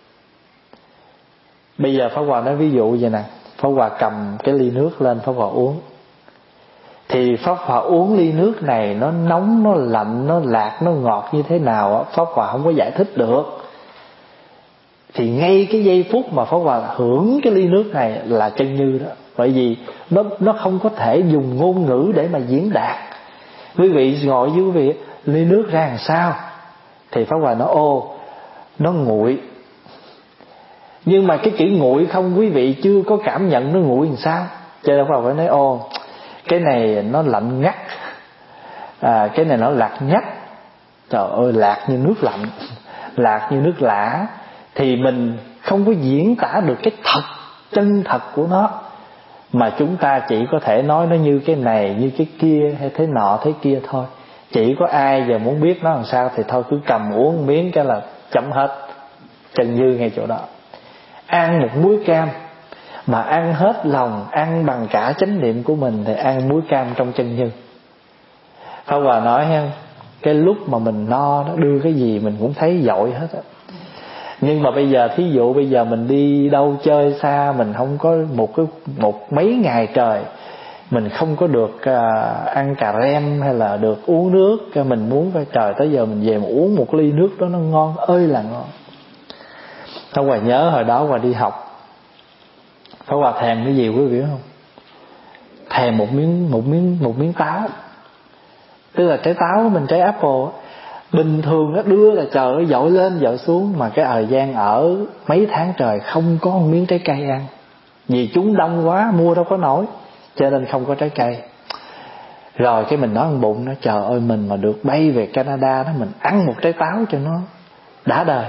Bây giờ Pháp Hòa nói ví dụ vậy nè, Pháp Hòa cầm cái ly nước lên Pháp Hòa uống, thì Pháp Hòa uống ly nước này nó nóng, nó lạnh, nó lạc, nó ngọt như thế nào Pháp Hòa không có giải thích được. Thì ngay cái giây phút mà Pháp Hòa hưởng cái ly nước này là chân như đó. Bởi vì nó nó không có thể dùng ngôn ngữ để mà diễn đạt. Quý vị ngồi với quý vị, ly nước ra làm sao? Thì Pháp Hòa nói ô, nó nguội. Nhưng mà cái chữ nguội không, quý vị chưa có cảm nhận nó nguội làm sao. Cho nên Pháp Hòa phải nói ô, cái này nó lạnh ngắt, à, cái này nó lạc nhách. Trời ơi, lạc như nước lạnh, lạc như nước lã. Thì mình không có diễn tả được cái thật, chân thật của nó, mà chúng ta chỉ có thể nói nó như cái này, như cái kia, hay thế nọ, thế kia thôi. Chỉ có ai giờ muốn biết nó làm sao thì thôi cứ cầm uống một miếng cái là chấm hết. Chân như ngay chỗ đó. Ăn một muối cam mà ăn hết lòng, ăn bằng cả chánh niệm của mình thì ăn muối cam trong chân như. Pháp Hòa nói ha, cái lúc mà mình no đó, đưa cái gì mình cũng thấy dội hết á. Nhưng mà bây giờ thí dụ bây giờ mình đi đâu chơi xa, mình không có một cái một mấy ngày trời mình không có được uh, ăn cà rem hay là được uống nước, mình muốn phải trời tới giờ mình về mà uống một ly nước đó nó ngon ơi là ngon. Pháp Hòa nhớ hồi đó Hòa đi học, Pháp Hòa thèm cái gì quý vị biết không? Thèm một miếng một miếng một miếng táo, tức là trái táo mình, trái apple. Bình thường nó đưa là trời ơi dội lên dội xuống, mà cái thời gian ở mấy tháng trời không có một miếng trái cây ăn, vì chúng đông quá mua đâu có nổi, cho nên không có trái cây. Rồi cái mình nói trong bụng nó, trời ơi mình mà được bay về Canada đó, mình ăn một trái táo cho nó đã đời.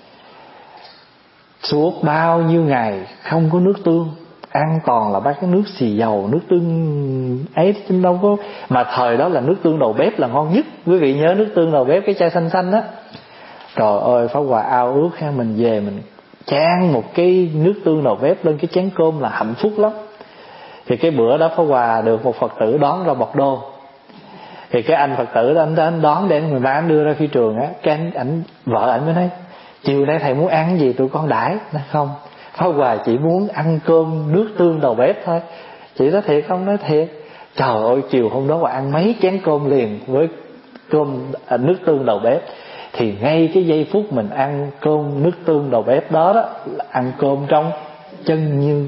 Suốt bao nhiêu ngày không có nước tương, ăn toàn là bác cái nước xì dầu, nước tương ấy chứ đâu có. Mà thời đó là nước tương đầu bếp là ngon nhất. Quý vị nhớ nước tương đầu bếp cái chai xanh xanh á, trời ơi Pháp Hòa ao ước ha, mình về mình chan một cái nước tương đầu bếp lên cái chén cơm là hạnh phúc lắm. Thì cái bữa đó Pháp Hòa được một Phật tử đón ra Bọt Đô. Thì cái anh Phật tử đó anh, anh đón để người ba anh đưa ra phi trường á, cái anh, anh vợ anh mới nói chiều nay thầy muốn ăn gì tụi con đãi. Nói không, Pháp Hòa chỉ muốn ăn cơm nước tương đầu bếp thôi. Chị nói thiệt không? Nói thiệt. Trời ơi chiều hôm đó Hòa ăn mấy chén cơm liền với cơm à, nước tương đầu bếp. Thì ngay cái giây phút mình ăn cơm nước tương đầu bếp đó đó, là ăn cơm trong chân như.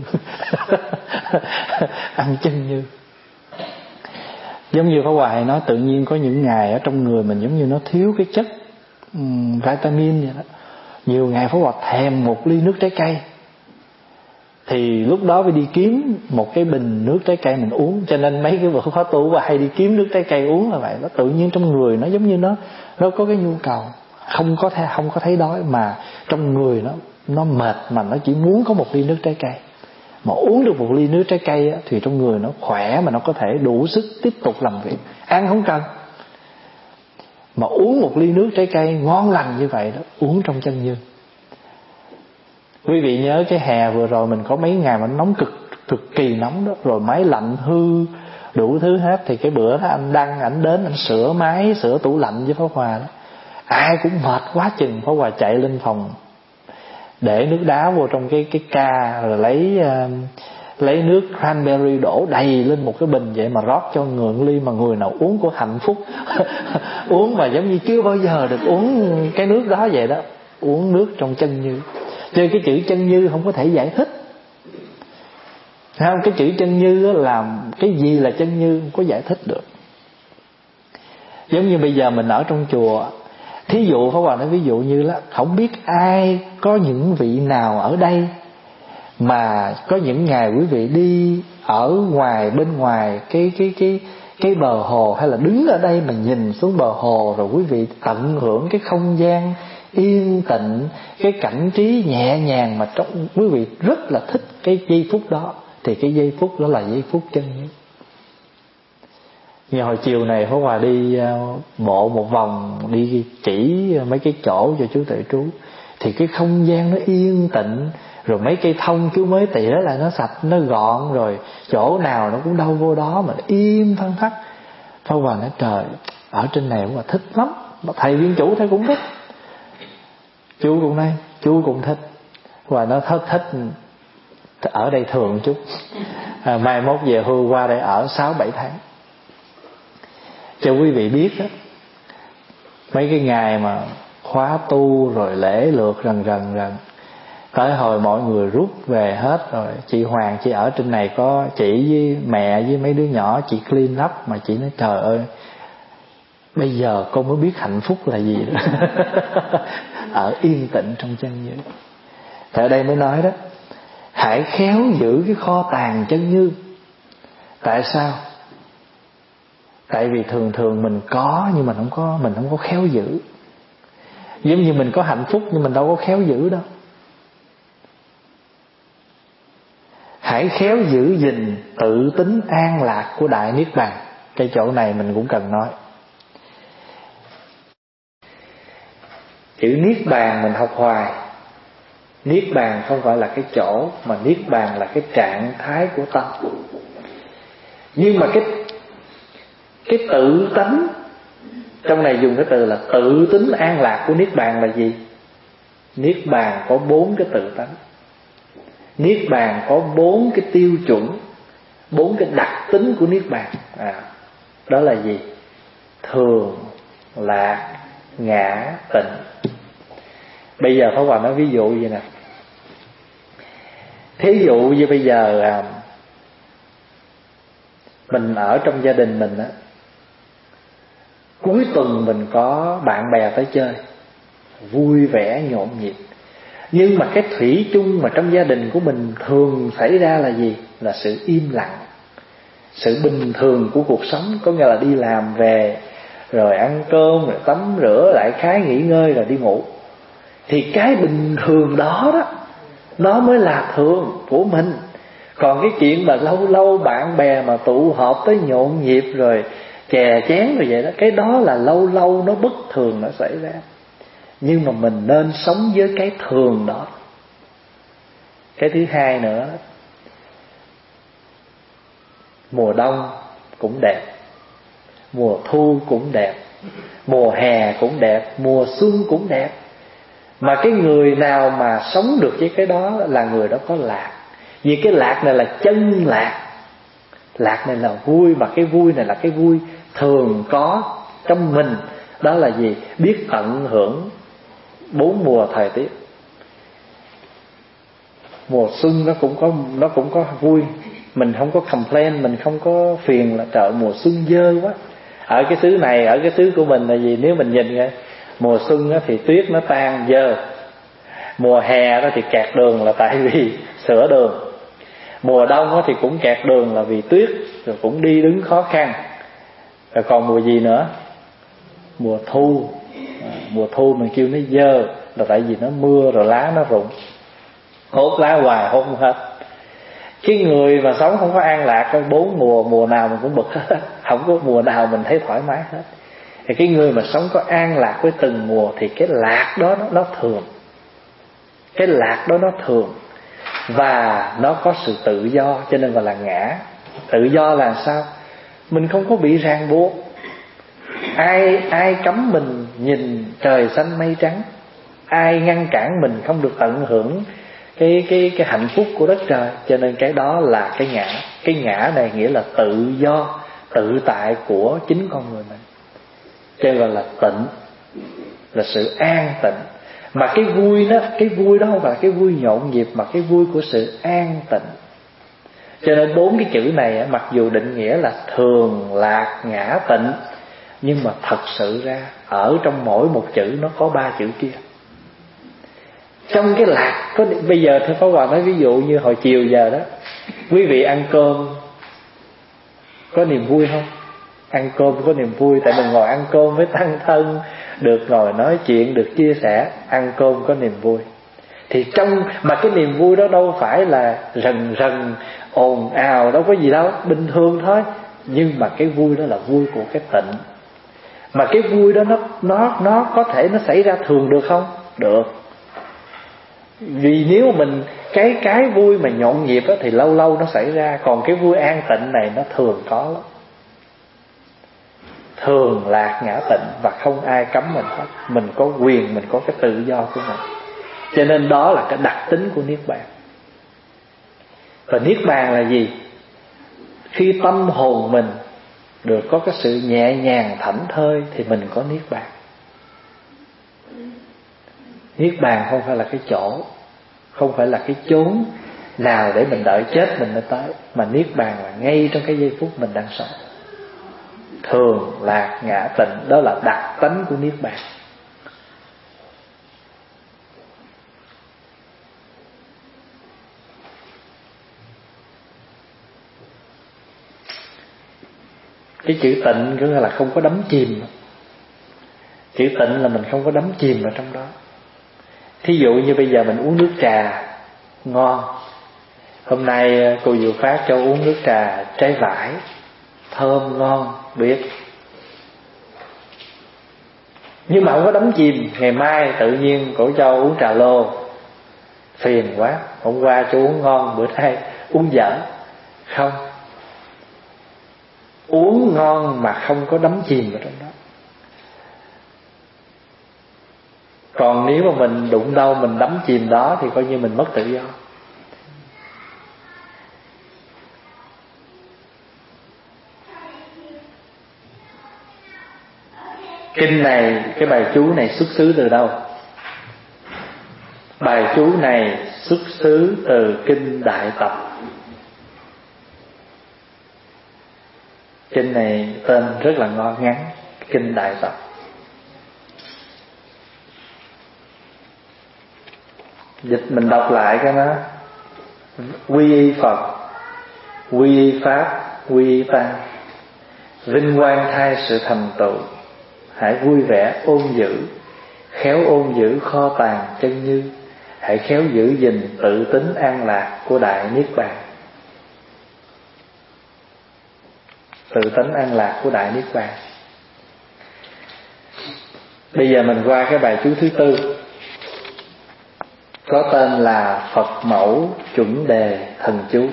Ăn chân như. Giống như Pháp Hòa nói, tự nhiên có những ngày ở trong người mình giống như nó thiếu cái chất um, vitamin vậy đó. Nhiều ngày Pháp Hòa thèm một ly nước trái cây, thì lúc đó phải đi kiếm một cái bình nước trái cây mình uống. Cho nên mấy cái vợ khóa tu và hay đi kiếm nước trái cây uống là vậy đó. Tự nhiên trong người nó giống như nó nó có cái nhu cầu, không có thể, không có thấy đói, mà trong người nó nó mệt mà nó chỉ muốn có một ly nước trái cây. Mà uống được một ly nước trái cây á, thì trong người nó khỏe, mà nó có thể đủ sức tiếp tục làm việc. Ăn không cần, mà uống một ly nước trái cây ngon lành như vậy đó, uống trong chân như. Quý vị nhớ cái hè vừa rồi mình có mấy ngày mà nóng cực cực kỳ nóng đó, rồi máy lạnh hư đủ thứ hết. Thì cái bữa đó anh Đăng ảnh đến anh sửa máy, sửa tủ lạnh với Pháp Hòa đó, ai cũng mệt quá chừng. Pháp Hòa chạy lên phòng để nước đá vô trong cái cái ca, rồi lấy uh, lấy nước cranberry đổ đầy lên một cái bình vậy mà rót cho người ly, mà người nào uống cũng hạnh phúc. Uống mà giống như chưa bao giờ được uống cái nước đó vậy đó, uống nước trong chân như. Cho nên cái chữ chân như không có thể giải thích, không? Cái chữ chân như là cái gì là chân như không có giải thích được. Giống như bây giờ mình ở trong chùa, thí dụ Pháp Hòa nói ví dụ như là không biết ai có những vị nào ở đây Mà có những ngày quý vị đi ở ngoài, bên ngoài cái cái cái cái bờ hồ, hay là đứng ở đây mà nhìn xuống bờ hồ, rồi quý vị tận hưởng cái không gian yên tịnh, cái cảnh trí nhẹ nhàng mà trong quý vị rất là thích cái giây phút đó, thì cái giây phút đó là giây phút chân nhất. Như hồi chiều này Pháp Hòa đi bộ một vòng, đi chỉ mấy cái chỗ cho chú tuệ trú, thì cái không gian nó yên tịnh, rồi mấy cây thông chú mới tỉa lại nó sạch, nó gọn, rồi chỗ nào nó cũng đâu vô đó mà nó im phăng phắc. Pháp Hòa nói trời, ở trên này cũng là thích lắm. Thầy viên chủ thấy cũng thích, chú cũng nói chú cũng thích. Và nó thích, thích ở đây thường chút, à, mai mốt về hưu qua đây ở sáu bảy tháng. Cho quý vị biết đó, mấy cái ngày mà khóa tu rồi lễ lượt rần rần rần, tới hồi mọi người rút về hết rồi, chị Hoàng chị ở trên này có chị với mẹ với mấy đứa nhỏ, chị clean up, mà chị nói trời ơi, bây giờ con mới biết hạnh phúc là gì đó. Ở yên tĩnh trong chân như. Thì ở đây mới nói đó, hãy khéo giữ cái kho tàng chân như. Tại sao? Tại vì thường thường mình có nhưng mình không có, mình không có khéo giữ. Giống như mình có hạnh phúc nhưng mình đâu có khéo giữ đâu. Hãy khéo giữ gìn tự tính an lạc của Đại Niết Bàn. Cái chỗ này mình cũng cần nói. Chữ Niết Bàn mình học hoài. Niết Bàn không phải là cái chỗ, mà Niết Bàn là cái trạng thái của tâm. Nhưng mà cái cái tự tánh, trong này dùng cái từ là tự tính an lạc của Niết Bàn là gì? Niết Bàn có bốn cái tự tánh. Niết Bàn có bốn cái tiêu chuẩn, bốn cái đặc tính của Niết Bàn. À, đó là gì? Thường, lạc, ngã, tịnh. Bây giờ Pháp Hòa nói ví dụ vậy nè. Thí dụ như bây giờ à, mình ở trong gia đình mình á, cuối tuần mình có bạn bè tới chơi, vui vẻ nhộn nhịp. Nhưng mà cái thủy chung mà trong gia đình của mình thường xảy ra là gì? Là sự im lặng, sự bình thường của cuộc sống. Có nghĩa là đi làm về, rồi ăn cơm, rồi tắm rửa, lại khái nghỉ ngơi, rồi đi ngủ. Thì cái bình thường đó đó, nó mới là thường của mình. Còn cái chuyện mà lâu lâu bạn bè mà tụ họp tới nhộn nhịp rồi chè chén rồi vậy đó, cái đó là lâu lâu nó bất thường nó xảy ra. Nhưng mà mình nên sống với cái thường đó. Cái thứ hai nữa, mùa đông cũng đẹp, mùa thu cũng đẹp, mùa hè cũng đẹp, mùa xuân cũng đẹp. Mà cái người nào mà sống được với cái đó là người đó có lạc. Vì cái lạc này là chân lạc. Lạc này là vui, mà cái vui này là cái vui thường có trong mình. Đó là gì? Biết tận hưởng bốn mùa thời tiết. Mùa xuân nó cũng có nó cũng có vui. Mình không có complain, mình không có phiền là trời mùa xuân dơ quá. Ở cái xứ này, ở cái xứ của mình là gì? Nếu mình nhìn ra, mùa xuân thì tuyết nó tan dơ. Mùa hè đó thì kẹt đường là tại vì sửa đường. Mùa đông thì cũng kẹt đường là vì tuyết, rồi cũng đi đứng khó khăn. Rồi còn mùa gì nữa? Mùa thu. À, mùa thu mình kêu nó dơ là tại vì nó mưa rồi lá nó rụng, hốt lá hoài hốt không hết. Cái người mà sống không có an lạc, bốn mùa mùa nào mình cũng bực hết, không có mùa nào mình thấy thoải mái hết. Thì cái người mà sống có an lạc với từng mùa thì cái lạc đó nó, nó thường. Cái lạc đó nó thường. Và nó có sự tự do, cho nên gọi là ngã. Tự do là sao? Mình không có bị ràng buộc. Ai ai cấm mình nhìn trời xanh mây trắng? Ai ngăn cản mình không được tận hưởng cái cái cái hạnh phúc của đất trời? Cho nên cái đó là cái ngã. Cái ngã này nghĩa là tự do, tự tại của chính con người mình. Cho nên gọi là tịnh, là sự an tịnh. Mà cái vui đó, cái vui đó không phải cái vui nhộn nhịp, mà cái vui của sự an tịnh. Cho nên bốn cái chữ này mặc dù định nghĩa là thường, lạc, ngã, tịnh, nhưng mà thật sự ra ở trong mỗi một chữ nó có ba chữ kia. Trong cái lạc có, bây giờ thưa Pháp Hòa nói ví dụ như hồi chiều giờ đó, quý vị ăn cơm có niềm vui không? Ăn cơm có niềm vui, tại mình ngồi ăn cơm với tăng thân, được ngồi nói chuyện, được chia sẻ, ăn cơm có niềm vui. Thì trong mà cái niềm vui đó đâu phải là rần rần ồn ào, đâu có gì đâu, bình thường thôi. Nhưng mà cái vui đó là vui của cái tịnh. Mà cái vui đó nó nó nó có thể nó xảy ra thường được không? Được. Vì nếu mình cái cái vui mà nhộn nhịp đó, thì lâu lâu nó xảy ra. Còn cái vui an tịnh này nó thường có lắm. Thường lạc ngã tịnh, và không ai cấm mình hết. Mình có quyền, mình có cái tự do của mình. Cho nên đó là cái đặc tính của Niết Bàn. Và Niết Bàn là gì? Khi tâm hồn mình được có cái sự nhẹ nhàng thảnh thơi thì mình có Niết Bàn. Niết Bàn không phải là cái chỗ, không phải là cái chốn nào để mình đợi chết mình mới tới, mà Niết Bàn là ngay trong cái giây phút mình đang sống. Thường lạc ngã tịnh, đó là đặc tánh của Niết Bàn. Cái chữ tịnh có nghĩa là không có đắm chìm. Chữ tịnh là mình không có đắm chìm vào trong đó. Thí dụ như bây giờ mình uống nước trà ngon, hôm nay cô Diệu Phát cho uống nước trà trái vải thơm ngon biết, nhưng mà không có đắm chìm. Ngày mai tự nhiên cổ cho uống trà lô, phiền quá, hôm qua cho uống ngon, bữa nay uống dở. Không, uống ngon mà không có đắm chìm vào trong đó. Còn nếu mà mình đụng đâu mình đắm chìm đó thì coi như mình mất tự do. Kinh này, cái bài chú này xuất xứ từ đâu? Bài chú này xuất xứ từ Kinh Đại Tập. Kinh này tên rất là ngon ngắn, Kinh Đại Tập. Dịch mình đọc lại cái nó: quy y Phật, quy y Pháp, quy y Tăng, vinh quang thay sự thành tựu, hãy vui vẻ ôn giữ, khéo ôn giữ kho tàng chân như, hãy khéo giữ gìn tự tính an lạc của Đại Niết Bàn. Tự tính an lạc của Đại Niết Bàn. Bây giờ mình qua cái bài chú thứ tư, có tên là Phật Mẫu Chuẩn Đề Thần Chú.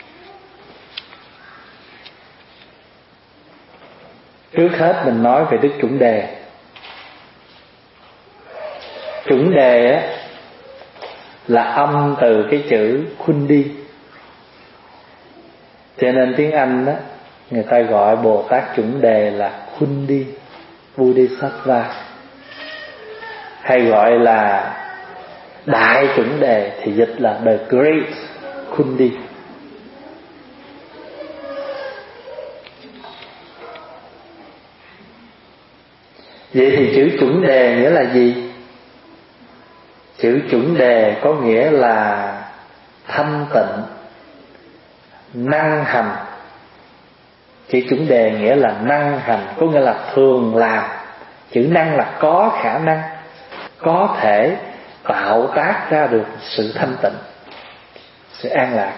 Trước hết mình nói về Đức Chuẩn Đề. Chuẩn Đề á, là âm từ cái chữ Khundi. Cho nên tiếng Anh á, người ta gọi Bồ Tát Chuẩn Đề là Khundi Bodhisattva, hay gọi là Đại Chuẩn Đề thì dịch là The Great Khundi. Vậy thì chữ Chuẩn Đề nghĩa là gì? Chữ Chuẩn Đề có nghĩa là thanh tịnh, năng hành. Chữ Chuẩn Đề nghĩa là năng hành, có nghĩa là thường làm. Chữ năng là có khả năng, có thể tạo tác ra được sự thanh tịnh, sự an lạc.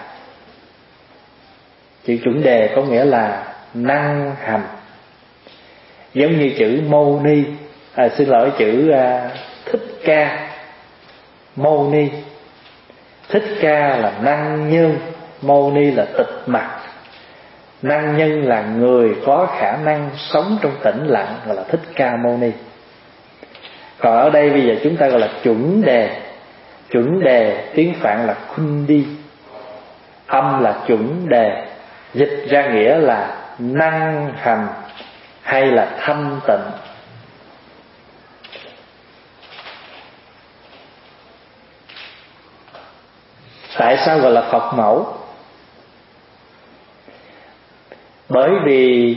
Chữ Chuẩn Đề có nghĩa là năng hành. Giống như chữ Mâu Ni, à, xin lỗi chữ à, Thích Ca. Mâu Ni, Thích Ca là năng nhân, Mâu Ni là tịch mặc. Năng nhân là người có khả năng sống trong tĩnh lặng, gọi là Thích Ca Mâu Ni. Còn ở đây bây giờ chúng ta gọi là Chuẩn Đề. Chuẩn Đề tiếng Phạn là Khundi, âm là Chuẩn Đề, dịch ra nghĩa là năng hành hay là thanh tịnh. Tại sao gọi là Phật Mẫu? Bởi vì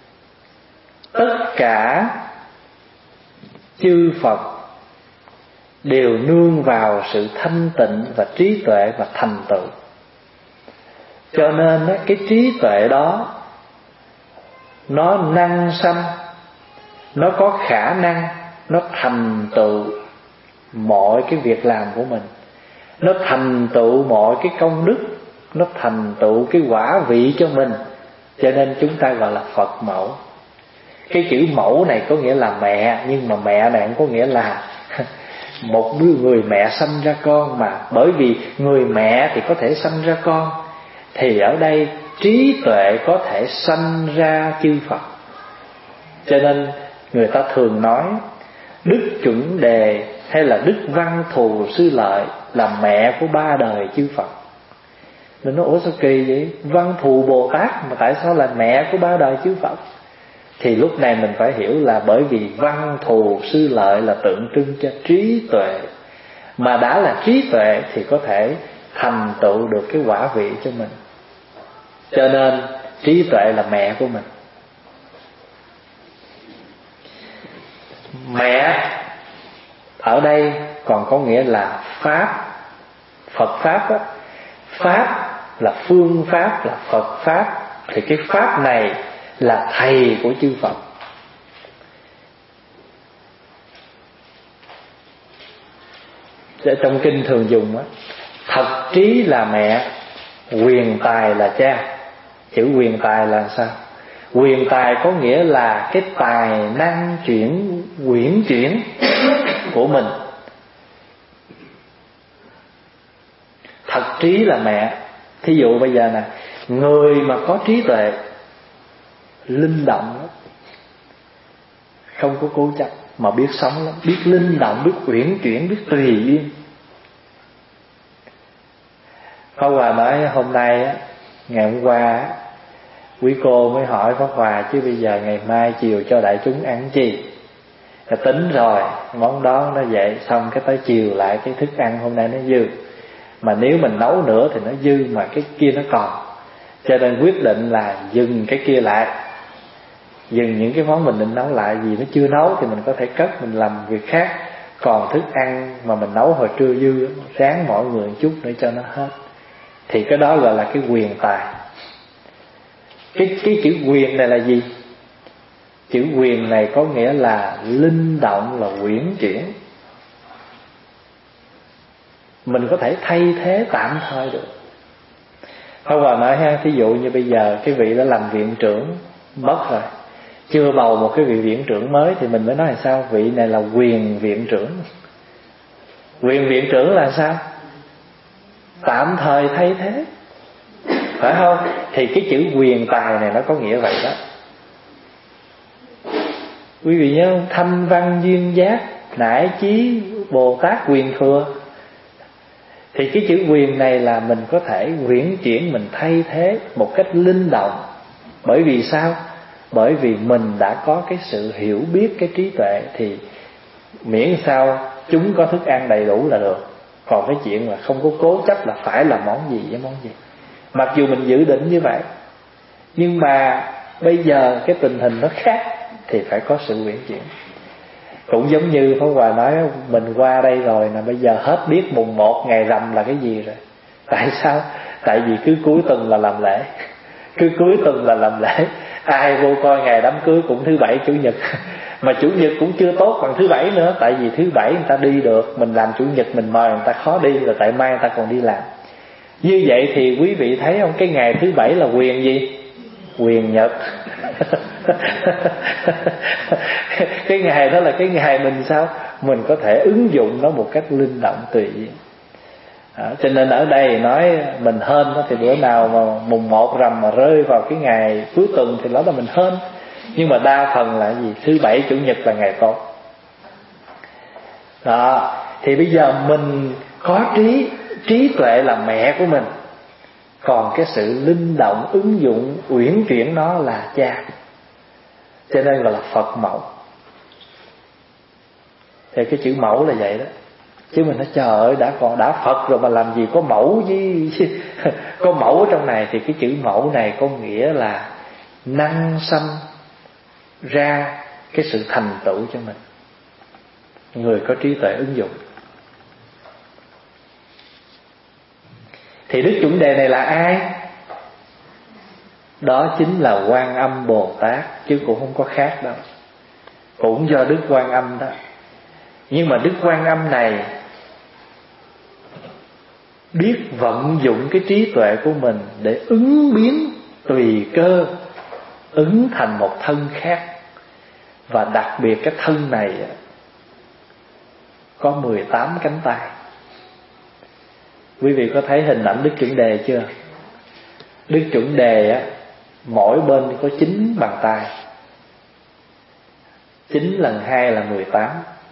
tất cả chư Phật đều nương vào sự thanh tịnh và trí tuệ mà thành tựu. Cho nên cái trí tuệ đó nó năng sanh, nó có khả năng, nó thành tựu mọi cái việc làm của mình, nó thành tựu mọi cái công đức, nó thành tựu cái quả vị cho mình. Cho nên chúng ta gọi là Phật mẫu. Cái chữ mẫu này có nghĩa là mẹ, nhưng mà mẹ này không có nghĩa là một đứa người mẹ sanh ra con, mà bởi vì người mẹ thì có thể sanh ra con, thì ở đây trí tuệ có thể sanh ra chư Phật. Cho nên người ta thường nói Đức Chuẩn Đề hay là Đức Văn Thù Sư Lợi là mẹ của ba đời chư Phật. Nên nó ủa sao kỳ vậy? Văn Thù Bồ Tát mà tại sao là mẹ của ba đời chư Phật? Thì lúc này mình phải hiểu là bởi vì Văn Thù Sư Lợi là tượng trưng cho trí tuệ, mà đã là trí tuệ thì có thể thành tựu được cái quả vị cho mình. Cho nên trí tuệ là mẹ của mình. Mẹ ở đây còn có nghĩa là Pháp. Phật Pháp á, Pháp là phương pháp, là Phật Pháp. Thì cái Pháp này là thầy của chư Phật. Trong kinh thường dùng á, thật trí là mẹ, quyền tài là cha. Chữ quyền tài là sao? Quyền tài có nghĩa là cái tài năng chuyển quyển chuyển của mình. Thật trí là mẹ. Thí dụ bây giờ nè, người mà có trí tuệ linh động lắm, không có cố chấp mà biết sống lắm, biết linh động, biết uyển chuyển, biết tùy yên. Pháp Hòa nói hôm nay á, ngày hôm qua á, quý cô mới hỏi Pháp Hòa chứ bây giờ ngày mai chiều cho đại chúng ăn chi. Là tính rồi, món đó nó vậy, xong cái tới chiều lại cái thức ăn hôm nay nó dư. Mà nếu mình nấu nữa thì nó dư, mà cái kia nó còn. Cho nên quyết định là dừng cái kia lại, dừng những cái món mình định nấu lại. Vì nó chưa nấu thì mình có thể cất, mình làm việc khác. Còn thức ăn mà mình nấu hồi trưa dư, ráng mọi người một chút để cho nó hết. Thì cái đó gọi là cái quyền tài. Cái, cái chữ quyền này là gì? Chữ quyền này có nghĩa là linh động, là uyển chuyển. Mình có thể thay thế tạm thời được. Pháp Hòa nói ha, thí dụ như bây giờ cái vị đó làm viện trưởng mất rồi, chưa bầu một cái vị viện trưởng mới, thì mình mới nói là sao? Vị này là quyền viện trưởng. Quyền viện trưởng là sao? Tạm thời thay thế, phải không? Thì cái chữ quyền tài này nó có nghĩa vậy đó. Quý vị nhớ không? Thanh văn duyên giác, nải chí Bồ Tát quyền thừa. Thì cái chữ quyền này là mình có thể uyển chuyển, mình thay thế một cách linh động. Bởi vì sao? Bởi vì mình đã có cái sự hiểu biết, cái trí tuệ. Thì miễn sao chúng có thức ăn đầy đủ là được. Còn cái chuyện là không có cố chấp là phải là món gì với món gì. Mặc dù mình dự định như vậy, nhưng mà bây giờ cái tình hình nó khác, thì phải có sự uyển chuyển. Cũng giống như Pháp Hòa nói, mình qua đây rồi nè, bây giờ hết biết mùng một ngày rằm là cái gì rồi. Tại sao? Tại vì cứ cuối tuần là làm lễ, cứ cuối tuần là làm lễ. Ai vô coi ngày đám cưới cũng thứ bảy chủ nhật, mà chủ nhật cũng chưa tốt bằng thứ bảy nữa. Tại vì thứ bảy người ta đi được, mình làm chủ nhật mình mời người ta khó đi, rồi tại mai người ta còn đi làm. Như vậy thì quý vị thấy không, cái ngày thứ bảy là quyền gì? Quyền nhật. Cái ngày đó là cái ngày mình sao? Mình có thể ứng dụng nó một cách linh động tùy ý. À, cho nên ở đây nói mình hên đó, thì bữa nào mà mùng một rằm mà rơi vào cái ngày cuối tuần thì đó là mình hên. Nhưng mà đa phần là gì? Thứ bảy chủ nhật là ngày tốt. Đó, thì bây giờ mình có trí, trí tuệ là mẹ của mình, còn cái sự linh động ứng dụng uyển chuyển nó là cha. Cho nên gọi là Phật mẫu. Thì cái chữ mẫu là vậy đó. Chứ mình nói trời ơi, đã còn đã Phật rồi mà làm gì có mẫu với có mẫu ở trong này. Thì cái chữ mẫu này có nghĩa là năng sanh ra cái sự thành tựu cho mình, người có trí tuệ ứng dụng. chuẩn đề này là ai? Đó chính là Quan Âm Bồ Tát, chứ cũng không có khác đâu. Cũng do Đức Quan Âm đó. Nhưng mà Đức Quan Âm này biết vận dụng cái trí tuệ của mình để ứng biến tùy cơ, ứng thành một thân khác. Và đặc biệt cái thân này có mười tám cánh tay. Quý vị có thấy hình ảnh Đức Chuẩn Đề chưa? Đức Chuẩn Đề á, mỗi bên có chín bàn tay. Chín lần hai là mười tám.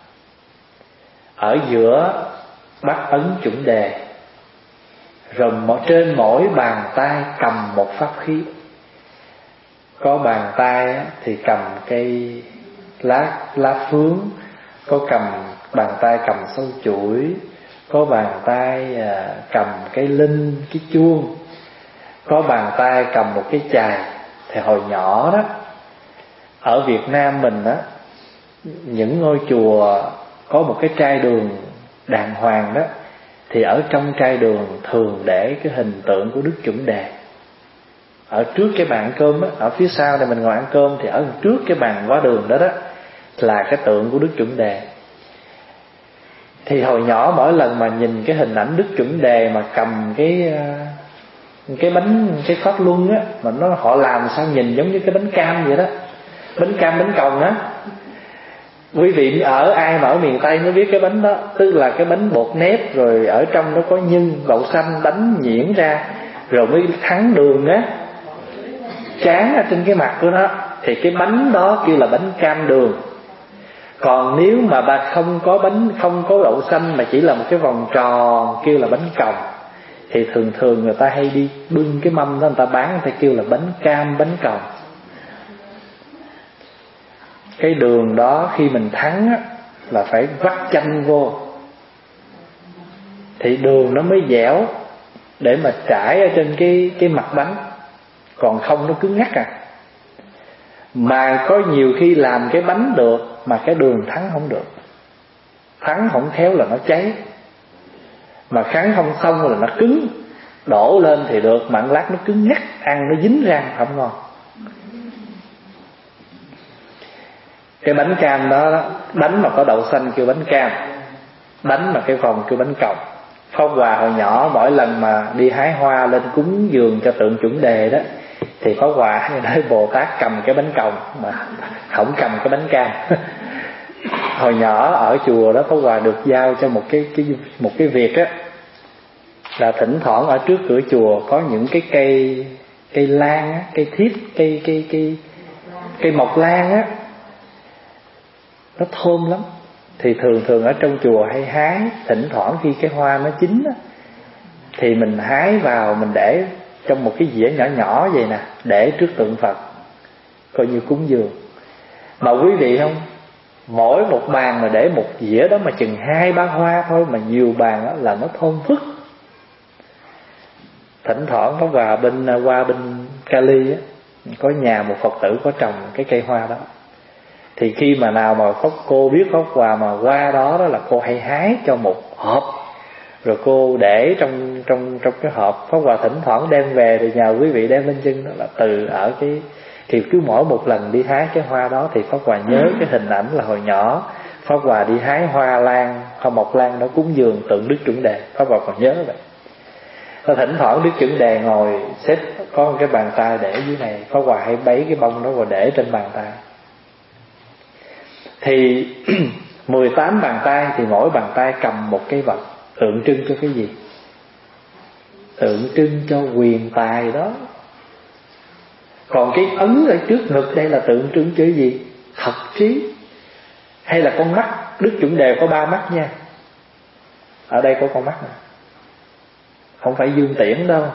Ở giữa bắt ấn Chuẩn Đề. Rồi trên mỗi bàn tay cầm một pháp khí. Có bàn tay thì cầm cây lá, lá phướng. Có cầm bàn tay cầm sâu chuỗi. Có bàn tay cầm cái linh, cái chuông. Có bàn tay cầm một cái chài. Thì hồi nhỏ đó, ở Việt Nam mình đó, những ngôi chùa có một cái trai đường đàng hoàng đó, thì ở trong trai đường thường để cái hình tượng của Đức Chuẩn Đề. Ở trước cái bàn ăn cơm đó, ở phía sau này mình ngồi ăn cơm, thì ở trước cái bàn gói đường đó đó là cái tượng của Đức Chuẩn Đề. Thì hồi nhỏ mỗi lần mà nhìn cái hình ảnh Đức Chuẩn Đề mà cầm cái cái bánh, cái cốt luân á, mà nó họ làm sao nhìn giống như cái bánh cam vậy đó, bánh cam bánh còng á. Quý vị ở ai mà ở miền Tây mới biết cái bánh đó, tức là cái bánh bột nếp, rồi ở trong nó có nhân đậu xanh đánh nhuyễn ra, rồi mới thắng đường á tráng ở trên cái mặt của nó, thì cái bánh đó kêu là bánh cam đường. Còn nếu mà bà không có bánh, không có đậu xanh mà chỉ là một cái vòng tròn, kêu là bánh còng. Thì thường thường người ta hay đi bưng cái mâm đó, người ta bán, người ta kêu là bánh cam bánh còng. Cái đường đó khi mình thắng á, là phải vắt chanh vô, thì đường nó mới dẻo để mà trải ở trên cái, cái mặt bánh. Còn không nó cứng ngắc à. Mà có nhiều khi làm cái bánh được mà cái đường thắng không được. Thắng không khéo là nó cháy, mà kháng không xong là nó cứng. Đổ lên thì được, mà ăn lát nó cứng ngắc, ăn nó dính răng không ngon. Cái bánh cam đó, bánh mà có đậu xanh kêu bánh cam, bánh mà cái vòng kêu bánh còng. Pháp Hòa hồi nhỏ mỗi lần mà đi hái hoa lên cúng dường cho tượng Chuẩn Đề đó, thì Pháp Hòa nói Bồ Tát cầm cái bánh còng mà không cầm cái bánh cam. Hồi nhỏ ở chùa đó, Pháp Hòa được giao cho một cái, cái, một cái việc á, là thỉnh thoảng ở trước cửa chùa có những cái cây, cây lan á, cây thiếp, cây, cây, cây, cây mộc lan á, nó thơm lắm. Thì thường thường ở trong chùa hay hái, thỉnh thoảng khi cái hoa nó chín á, thì mình hái vào, mình để trong một cái dĩa nhỏ nhỏ vậy nè, để trước tượng Phật, coi như cúng dường. Mà quý vị không, mỗi một bàn mà để một dĩa đó mà chừng hai ba hoa thôi, mà nhiều bàn đó là nó thơm phức. Thỉnh thoảng có vào bên, qua bên Cali á, có nhà một Phật tử có trồng cái cây hoa đó. Thì khi mà nào mà Pháp, cô biết Pháp Hòa mà qua đó đó là cô hay hái cho một hộp, rồi cô để trong trong trong cái hộp. Pháp Hòa thỉnh thoảng đem về thì nhờ quý vị đem lên chân, đó là từ ở cái. Thì cứ mỗi một lần đi hái cái hoa đó thì Pháp Hòa nhớ cái hình ảnh là hồi nhỏ Pháp Hòa đi hái hoa lan, hoa mộc lan đó cúng dường tượng Đức Chuẩn Đề. Pháp Hòa còn nhớ vậy. Nó thỉnh thoảng Đức Chuẩn Đề ngồi xếp có một cái bàn tay để dưới này, Pháp Hòa hay bấy cái bông đó rồi để trên bàn tay. Thì mười tám bàn tay, thì mỗi bàn tay cầm một cái vật, tượng trưng cho cái gì? Tượng trưng cho quyền tài đó. Còn cái ấn ở trước ngực đây là tượng trưng cho cái gì? Thật trí. Hay là con mắt? Đức Chuẩn Đề có ba mắt nha. Ở đây có con mắt nè, không phải Dương Tiễn đâu.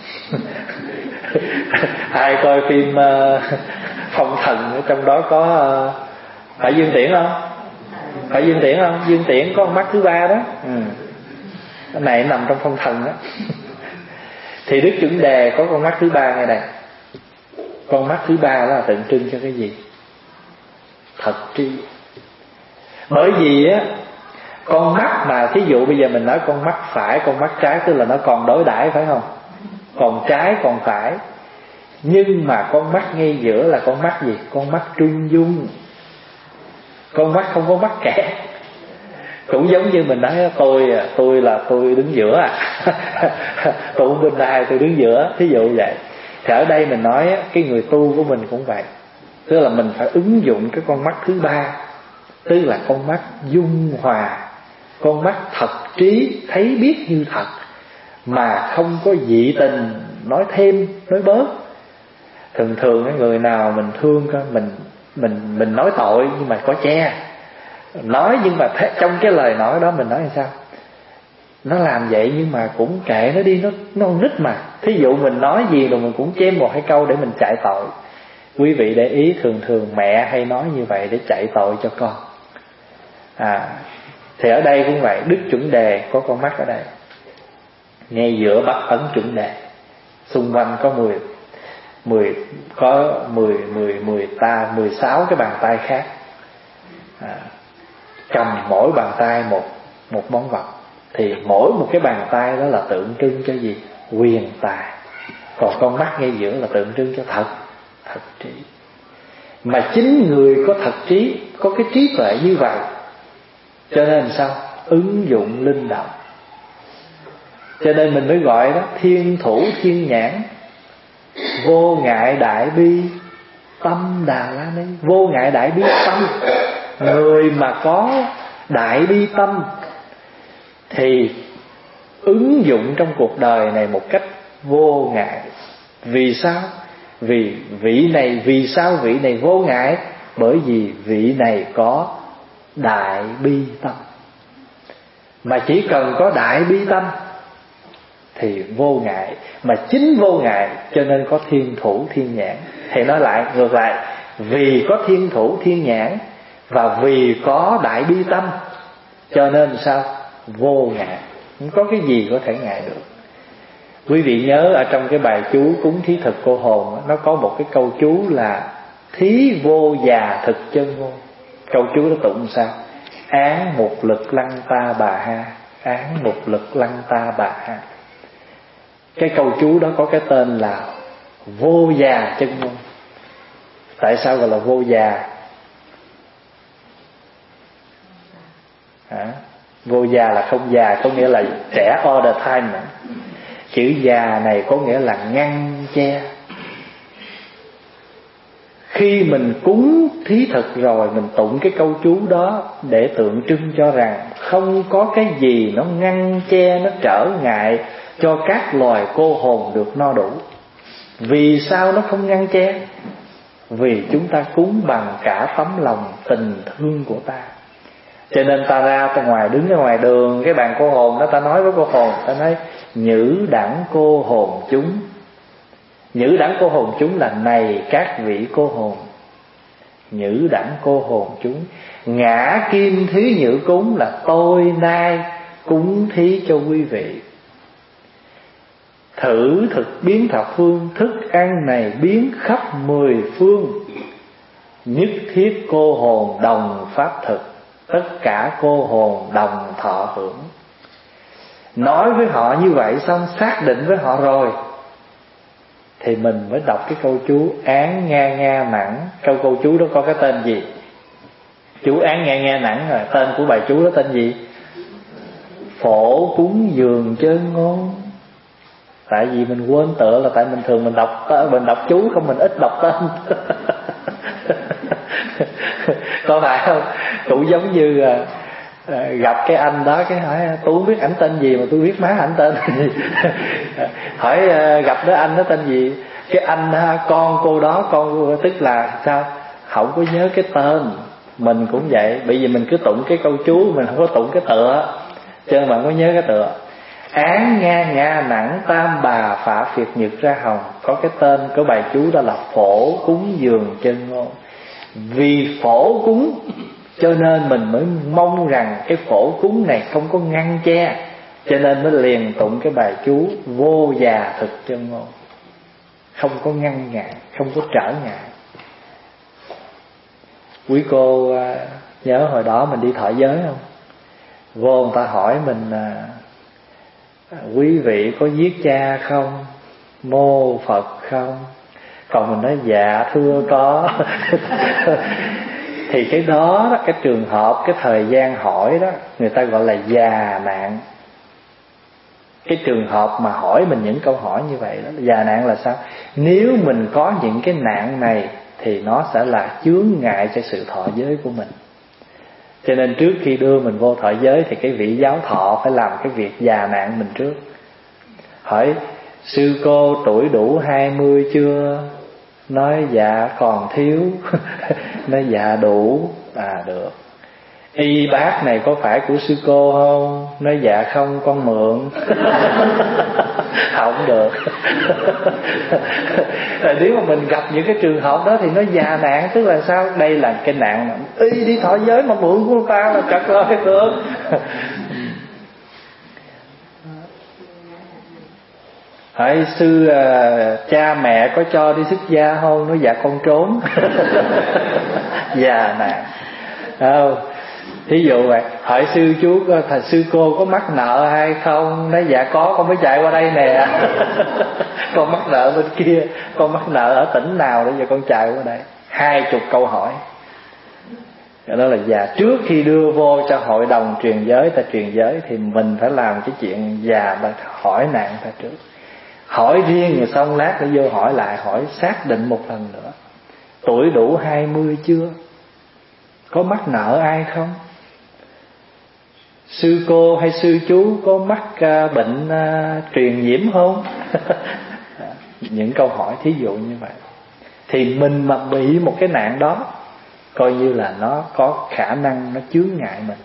Ai coi phim uh, Phong Thần, trong đó có uh, phải Dương Tiễn không? Phải Dương Tiễn không? Dương Tiễn có con mắt thứ ba đó. Ừ. Cái này nằm trong Phong Thần đó. Thì Đức Chuẩn Đề có con mắt thứ ba ngay đây. Con mắt thứ ba đó là tượng trưng cho cái gì? Thật tri. Bởi vì á, con mắt mà thí dụ bây giờ mình nói con mắt phải, con mắt trái, tức là nó còn đối đãi, phải không? còn trái còn phải. Nhưng mà con mắt ngay giữa là con mắt gì? Con mắt trung dung. Con mắt không có mắc kẹt. Cũng giống như mình nói tôi tôi là tôi đứng giữa à tôi không bên đây, tôi đứng giữa, thí dụ vậy. Thì ở đây mình nói cái người tu của mình cũng vậy, tức là mình phải ứng dụng cái con mắt thứ ba, tức là con mắt dung hòa, con mắt thật trí, thấy biết như thật, mà không có dị tình nói thêm nói bớt. Thường thường cái người nào mình thương coi, mình mình mình nói tội nhưng mà có che, nói nhưng mà thế, trong cái lời nói đó mình nói làm sao? Nó làm vậy nhưng mà cũng kệ nó đi, nó nó con nít mà. Thí dụ mình nói gì rồi mình cũng chém một hai câu để mình chạy tội. Quý vị để ý, thường thường mẹ hay nói như vậy để chạy tội cho con. À, thì ở đây cũng vậy, đức chuẩn đề có con mắt ở đây, ngay giữa bắt ấn chuẩn đề, xung quanh có mười mười có mười mười mười ta mười sáu cái bàn tay khác, à, cầm mỗi bàn tay một một món vật. Thì mỗi một cái bàn tay đó là tượng trưng cho gì? Quyền tài. Còn con mắt ngay giữa là tượng trưng cho thật thật trí. Mà chính người có thật trí, có cái trí tuệ như vậy, cho nên sao? Ứng dụng linh động. Cho nên mình mới gọi đó thiên thủ thiên nhãn, vô ngại đại bi tâm Đà La Ni. Vô ngại đại bi tâm, người mà có đại bi tâm thì ứng dụng trong cuộc đời này một cách vô ngại. Vì sao? Vì vị này, vì sao vị này vô ngại? Bởi vì vị này có đại bi tâm. Mà chỉ cần có đại bi tâm thì vô ngại. Mà chính vô ngại cho nên có thiên thủ thiên nhãn. Thì nói lại, ngược lại, vì có thiên thủ thiên nhãn và vì có đại bi tâm cho nên sao? Vô ngại. Không có cái gì có thể ngại được. Quý vị nhớ ở trong cái bài chú cúng thí thực cô hồn, nó có một cái câu chú là thí vô già thực chân ngôn. Câu chú đó tụng sao? Án một lực lăng ta bà ha, án một lực lăng ta bà ha. Cái câu chú đó có cái tên là vô già chân ngôn. Tại sao gọi là vô già? Hả? Vô già là không già, có nghĩa là trẻ all the time mà. Chữ già này có nghĩa là ngăn che. Khi mình cúng thí thực rồi, mình tụng cái câu chú đó để tượng trưng cho rằng không có cái gì nó ngăn che, nó trở ngại cho các loài cô hồn được no đủ. Vì sao nó không ngăn che? Vì chúng ta cúng bằng cả tấm lòng tình thương của ta. Cho nên ta ra ta ngoài, đứng ra ngoài đường, cái bàn cô hồn đó, ta nói với cô hồn, ta nói nhữ đẳng cô hồn chúng. Nhữ đẳng cô hồn chúng là này các vị cô hồn. Nhữ đẳng cô hồn chúng. Ngã kim thí nhữ cúng là tôi nay cúng thí cho quý vị. Thử thực biến thập phương, thức ăn này biến khắp mười phương. Nhất thiết cô hồn đồng pháp thực, tất cả cô hồn đồng thọ hưởng. Nói với họ như vậy xong, xác định với họ rồi, thì mình mới đọc cái câu chú án nga nga nẵng. Câu câu chú đó có cái tên gì? Chú án nga nga nẵng rồi, tên của bài chú đó tên gì? Phổ cúng dường chân ngôn. Tại vì mình quên tựa là tại mình thường mình đọc mình đọc chú không, mình ít đọc tên. Có phải không? Cũng giống như à, à, gặp cái anh đó, cái hỏi tôi không biết ảnh tên gì mà tôi biết má ảnh tên gì. Hỏi à, gặp đó anh đó tên gì, cái anh à, con cô đó, con cô, tức là sao? Không có nhớ cái tên. Mình cũng vậy, bởi vì mình cứ tụng cái câu chú, mình không có tụng cái tựa, cho nên bạn có nhớ cái tựa. Án nga nga nẵng tam bà phả phiệt nhật ra hồng, có cái tên của bài chú đó là phổ cúng dường chân ngôn. Vì phổ cúng cho nên mình mới mong rằng cái phổ cúng này không có ngăn che, cho nên mới liền tụng cái bài chú vô già thực chân ngôn, không có ngăn ngại, không có trở ngại. Quý cô nhớ hồi đó mình đi thọ giới không? Vô người ta hỏi mình, quý vị có giết cha không? Mô Phật không? Còn mình nói dạ thưa có. Thì cái đó, đó, cái trường hợp, cái thời gian hỏi đó, người ta gọi là già nạn. Cái trường hợp mà hỏi mình những câu hỏi như vậy đó, già nạn là sao? Nếu mình có những cái nạn này thì nó sẽ là chướng ngại cho sự thọ giới của mình. Cho nên trước khi đưa mình vô thọ giới thì cái vị giáo thọ phải làm cái việc già nạn mình trước. Hỏi sư cô tuổi đủ hai mươi chưa? Nói dạ còn thiếu. Nói dạ đủ. À được. Y bát này có phải của sư cô không? Nói dạ không, con mượn. Không được. Rồi nếu mà mình gặp những cái trường hợp đó thì nó già nạn. Tức là sao? Đây là cái nạn mà y đi thọ giới mà mượn của ta là chật ơi được. Hỏi sư à, cha mẹ có cho đi xuất gia không? Nói dạ con trốn. Già nạn. Không. Thí dụ vậy. Hỏi sư chú thầy sư cô có mắc nợ hay không? Nói dạ có, con mới chạy qua đây nè. Con mắc nợ bên kia. Con mắc nợ ở tỉnh nào để giờ con chạy qua đây. Hai chục câu hỏi. Đó là già. Trước khi đưa vô cho hội đồng truyền giới, ta truyền giới thì mình phải làm cái chuyện già là hỏi nạn ta trước. Hỏi riêng rồi xong lát nó vô hỏi lại, hỏi xác định một lần nữa. Tuổi đủ hai mươi chưa? Có mắc nợ ai không? Sư cô hay sư chú có mắc uh, bệnh uh, truyền nhiễm không? Những câu hỏi thí dụ như vậy. Thì mình mà bị một cái nạn đó, coi như là nó có khả năng nó chướng ngại mình.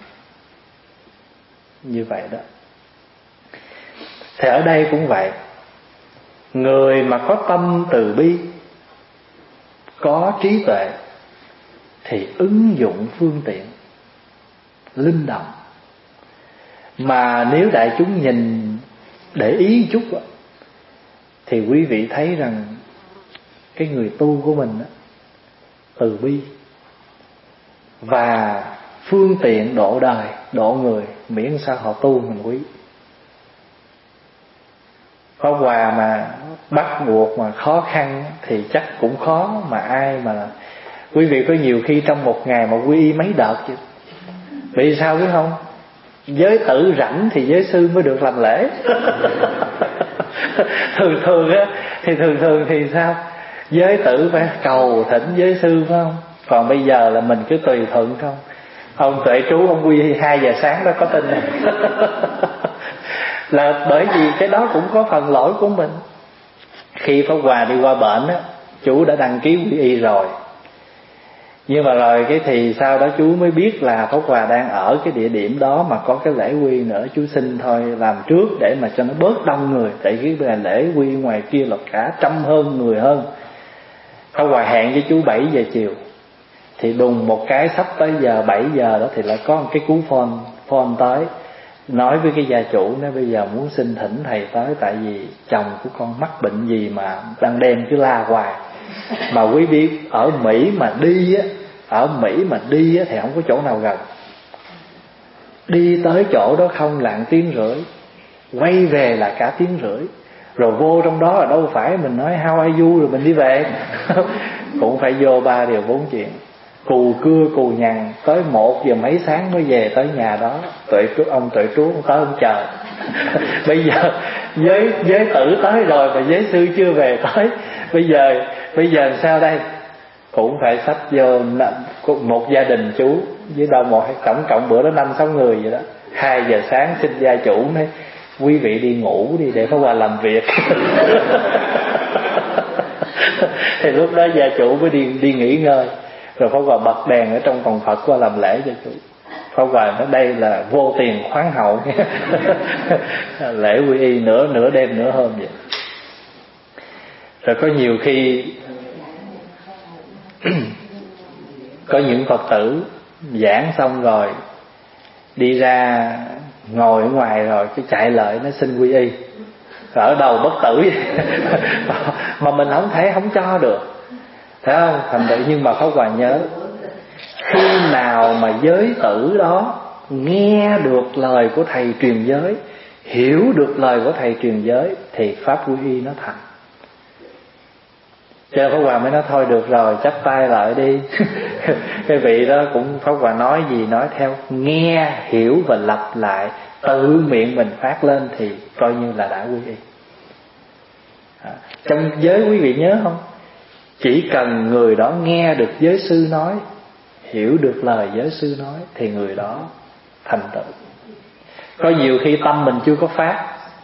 Như vậy đó. Thì ở đây cũng vậy. Người mà có tâm từ bi, có trí tuệ thì ứng dụng phương tiện linh động. Mà nếu đại chúng nhìn để ý chút thì quý vị thấy rằng cái người tu của mình từ bi và phương tiện độ đời, độ người, miễn sao họ tu mình quý. Có quà mà bắt buộc mà khó khăn thì chắc cũng khó. Mà ai mà quý vị có nhiều khi trong một ngày mà quy y mấy đợt chứ. Vì sao biết không? Giới tử rảnh thì giới sư mới được làm lễ. Thường thường á thì thường thường thì sao? Giới tử phải cầu thỉnh giới sư phải không? Còn bây giờ là mình cứ tùy thuận không. Ông tuệ trú ông quy y hai giờ sáng đó có tin không? Là bởi vì cái đó cũng có phần lỗi của mình. Khi Pháp Hòa đi qua bệnh á, chú đã đăng ký quy y rồi. Nhưng mà rồi cái thì sau đó chú mới biết là Pháp Hòa đang ở cái địa điểm đó mà có cái lễ quy nữa. Chú xin thôi làm trước để mà cho nó bớt đông người. Tại cái lễ quy ngoài kia là cả trăm hơn người hơn. Pháp Hòa hẹn với chú bảy giờ chiều. Thì đùng một cái sắp tới giờ bảy giờ đó thì lại có một cái cú phone phone tới. Nói với cái gia chủ, nói bây giờ muốn xin thỉnh thầy tới. Tại vì chồng của con mắc bệnh gì mà đang đêm cứ la hoài. Mà quý biết ở Mỹ mà đi á, ở Mỹ mà đi á thì không có chỗ nào gần. Đi tới chỗ đó không là một tiếng rưỡi, quay về là cả tiếng rưỡi. Rồi vô trong đó là đâu phải mình nói how are you rồi mình đi về. Cũng phải vô ba điều bốn chuyện. Cù cưa cù nhằn tới một giờ mấy sáng mới về tới nhà đó. Tuệ trú ông tuệ trú ông tới ông chờ. Bây giờ giới giới tử tới rồi mà giới sư chưa về tới. Bây giờ bây giờ sao đây? Cũng phải xách vô một gia đình chú với đâu một tổng cộng bữa đó năm sáu người vậy đó. Hai giờ sáng xin gia chủ nói quý vị đi ngủ đi để Pháp Hòa làm việc. Thì lúc đó gia chủ mới đi đi nghỉ ngơi. Rồi Pháp Hòa bật đèn ở trong phòng Phật qua làm lễ cho chủ. Pháp Hòa nói đây là vô tiền khoáng hậu. Lễ quy y nửa nửa đêm nửa hôm vậy. Rồi có nhiều khi có những Phật tử giảng xong rồi đi ra ngồi ở ngoài rồi cái chạy lại nó xin quy y. Ở đầu bất tử. Mà mình không thể không cho được. Thấy không? Thành vậy nhưng mà Pháp Hòa nhớ, khi nào mà giới tử đó nghe được lời của thầy truyền giới, hiểu được lời của thầy truyền giới thì pháp quy y nó thành. Cho nên Pháp Hòa mới nói thôi được rồi, chắp tay lại đi. Cái vị đó cũng Pháp Hòa nói gì nói theo, nghe hiểu và lặp lại, tự miệng mình phát lên thì coi như là đã quy y. À, trong giới quý vị nhớ không, chỉ cần người đó nghe được giới sư nói, hiểu được lời giới sư nói thì người đó thành tựu. Có nhiều khi tâm mình chưa có phát,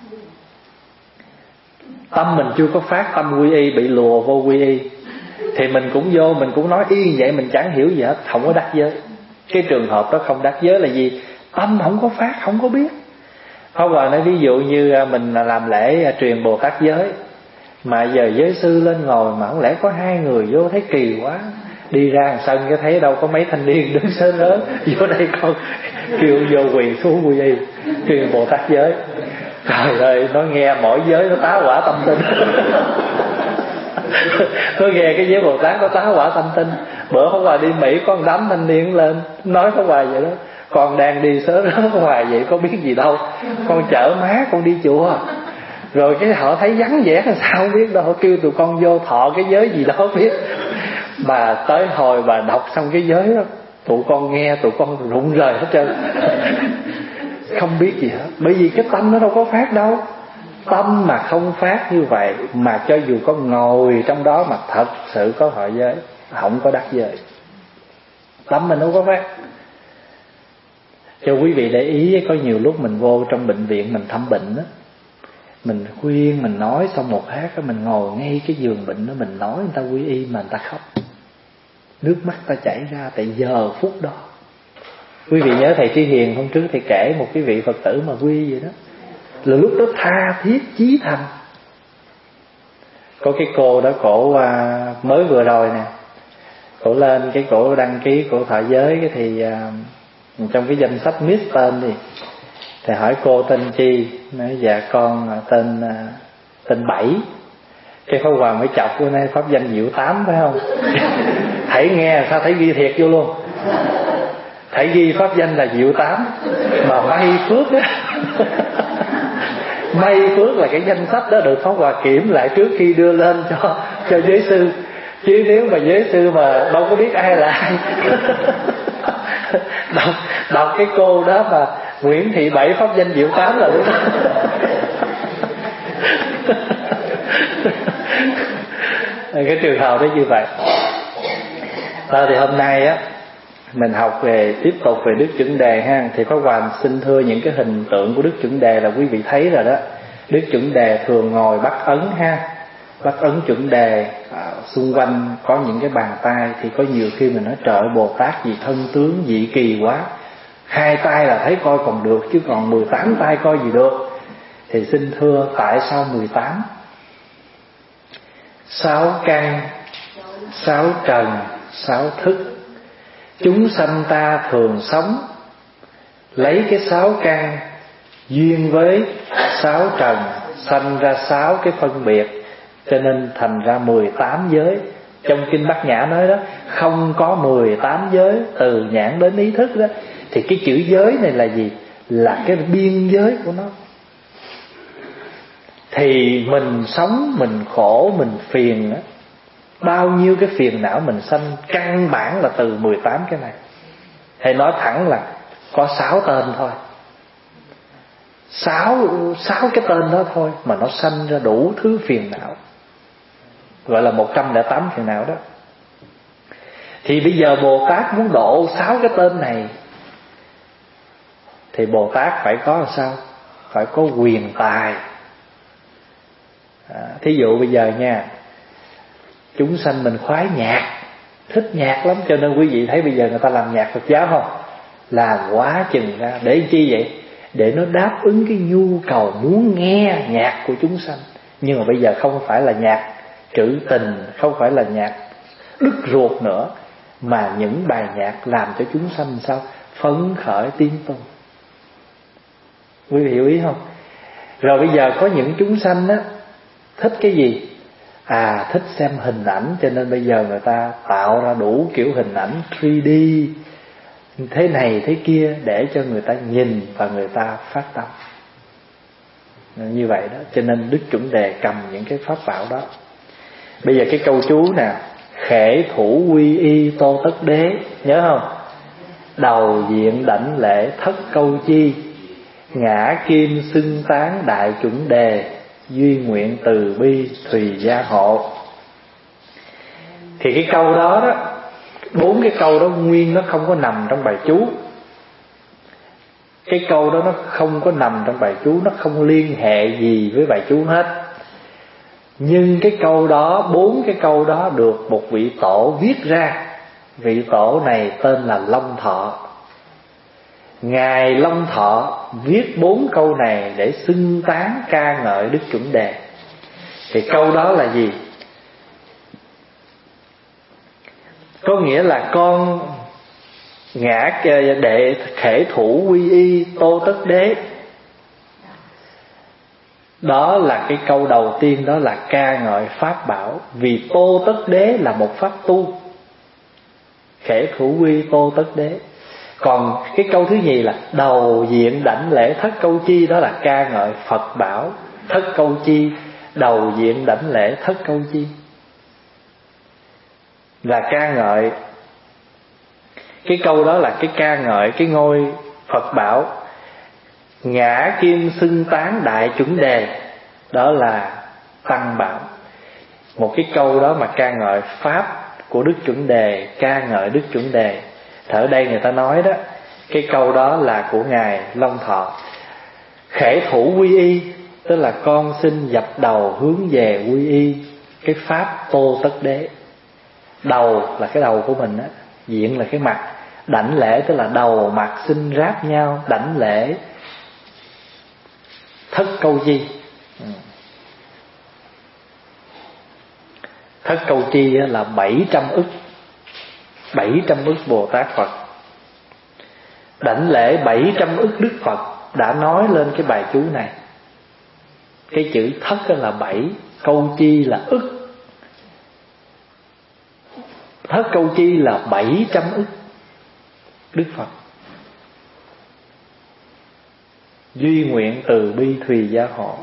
tâm mình chưa có phát tâm quy y, bị lùa vô quy y, thì mình cũng vô mình cũng nói y vậy, mình chẳng hiểu gì hết, không có đắc giới. Cái trường hợp đó không đắc giới là gì? Tâm không có phát, không có biết. Pháp Hòa nói ví dụ như mình làm lễ truyền Bồ Tát giới, mà giờ giới sư lên ngồi mà không lẽ có hai người vô thấy kỳ quá, đi ra sân cái thấy đâu có mấy thanh niên đứng sớm lớn, vô đây con kêu vô quỳ xuống quy y truyền Bồ Tát giới. Trời ơi, nó nghe mỗi giới nó tá quả tâm tinh. Tôi nghe cái giới Bồ Tát có tá quả tâm tinh. Bữa Pháp Hòa đi Mỹ có một đám thanh niên lên nói Pháp Hòa vậy đó, con đang đi sớm lớn Pháp Hòa vậy có biết gì đâu, con chở má con đi chùa. Rồi cái họ thấy vắng vẻ là sao không biết đâu, họ kêu tụi con vô thọ cái giới gì đó biết. Bà tới hồi bà đọc xong cái giới đó, tụi con nghe tụi con rụng rời hết trơn, không biết gì hết. Bởi vì cái tâm nó đâu có phát đâu. Tâm mà không phát như vậy, mà cho dù có ngồi trong đó mà thật sự có hội giới, không có đắc giới. Tâm mình đâu có phát. Cho quý vị để ý, có nhiều lúc mình vô trong bệnh viện mình thăm bệnh đó, mình khuyên, mình nói xong một hát đó, mình ngồi ngay cái giường bệnh đó, mình nói người ta quy y mà người ta khóc, nước mắt ta chảy ra tại giờ phút đó. Quý vị nhớ thầy Trí Hiền hôm trước thầy kể một cái vị Phật tử mà quy vậy đó, là lúc đó tha thiết chí thành. Có cái cô đó cổ à, mới vừa rồi nè, cổ lên cái cổ đăng ký cổ thọ giới, cái thì à, trong cái danh sách miss tên thì thầy hỏi cô tên chi, nói dạ con tên à, tên Bảy. Cái Pháp Hòa mới chọc cô này, pháp danh Diệu Tám phải không? Thầy nghe sao thấy ghi thiệt vô luôn, thầy ghi pháp danh là Diệu Tám mà may phước á. May phước là cái danh sách đó được Pháp Hòa kiểm lại trước khi đưa lên cho cho giới sư, chứ nếu mà giới sư mà đâu có biết ai là ai. đọc, đọc cái cô đó mà Nguyễn Thị Bảy pháp danh Diệu Tám là đúng. Cái trường hợp đó như vậy. Thôi thì hôm nay á mình học về tiếp tục về Đức Chuẩn Đề ha, thì Pháp Hòa xin thưa những cái hình tượng của Đức Chuẩn Đề là quý vị thấy rồi đó. Đức Chuẩn Đề thường ngồi bắt ấn ha, bắt ấn Chuẩn Đề, à, xung quanh có những cái bàn tay, thì có nhiều khi mình nói trời Bồ Tát gì thân tướng dị kỳ quá, hai tay là thấy coi còn được chứ còn mười tám tay coi gì được. Thì xin thưa tại sao mười tám? Sáu căn, sáu trần, sáu thức. Chúng sanh ta thường sống lấy cái sáu căn duyên với sáu trần, sanh ra sáu cái phân biệt, cho nên thành ra mười tám giới. Trong kinh Bát Nhã nói đó, không có mười tám giới từ nhãn đến ý thức đó. Thì cái chữ giới này là gì? Là cái biên giới của nó. Thì mình sống, mình khổ, mình phiền đó, bao nhiêu cái phiền não mình sanh, căn bản là từ mười tám cái này. Thầy nói thẳng là có sáu tên thôi, sáu, sáu cái tên đó thôi mà nó sanh ra đủ thứ phiền não, gọi là một trăm lẻ tám phiền não đó. Thì bây giờ Bồ Tát muốn độ sáu cái tên này, thì Bồ Tát phải có làm sao? Phải có quyền tài. à, Thí dụ bây giờ nha, chúng sanh mình khoái nhạc, thích nhạc lắm, cho nên quý vị thấy bây giờ người ta làm nhạc Phật giáo không? Làm quá chừng ra. Để chi vậy? Để nó đáp ứng cái nhu cầu muốn nghe nhạc của chúng sanh. Nhưng mà bây giờ không phải là nhạc trữ tình, không phải là nhạc đứt ruột nữa, mà những bài nhạc làm cho chúng sanh sao? Phấn khởi tiến tu. Quý vị hiểu ý không? Rồi bây giờ có những chúng sanh á, thích cái gì? À, thích xem hình ảnh, cho nên bây giờ người ta tạo ra đủ kiểu hình ảnh ba D, thế này thế kia, để cho người ta nhìn và người ta phát tâm. Như vậy đó, cho nên Đức Chuẩn Đề cầm những cái pháp bảo đó. Bây giờ cái câu chú nè: khể thủ quy y tô tất đế, nhớ không? Đầu diện đảnh lễ thất câu chi, ngã kim xưng tán đại chuẩn đề, duy nguyện từ bi thùy gia hộ. Thì cái câu đó đó, bốn cái câu đó nguyên nó không có nằm trong bài chú. Cái câu đó nó không có nằm trong bài chú, nó không liên hệ gì với bài chú hết. Nhưng cái câu đó, bốn cái câu đó được một vị tổ viết ra. Vị tổ này tên là Long Thọ. Ngài Long Thọ viết bốn câu này để xưng tán ca ngợi Đức Chuẩn Đề. Thì câu đó là gì? Có nghĩa là con ngã đệ khể thủ quy y tô tất đế. Đó là cái câu đầu tiên, đó là ca ngợi pháp bảo. Vì tô tất đế là một pháp tu, khể thủ quy tô tất đế. Còn cái câu thứ nhì là đầu diện đảnh lễ thất câu chi, đó là ca ngợi Phật bảo. Thất câu chi, đầu diện đảnh lễ thất câu chi, là ca ngợi. Cái câu đó là cái ca ngợi cái ngôi Phật bảo. Ngã kim xưng tán đại chuẩn đề, đó là tăng bảo. Một cái câu đó mà ca ngợi pháp của Đức Chuẩn Đề, ca ngợi Đức Chuẩn Đề. Ở đây người ta nói đó, cái câu đó là của Ngài Long Thọ. Khể thủ quy y, tức là con xin dập đầu hướng về quy y cái pháp tô tất đế. Đầu là cái đầu của mình á, diện là cái mặt. Đảnh lễ tức là đầu mặt xin ráp nhau, đảnh lễ thất câu chi. Thất câu chi là bảy trăm ức, bảy trăm ức Bồ Tát Phật. Đảnh lễ bảy trăm ức Đức Phật đã nói lên cái bài chú này. Cái chữ thất là bảy, câu chi là ức. Thất câu chi là bảy trăm ức Đức Phật. Duy nguyện từ bi thùy gia hộ.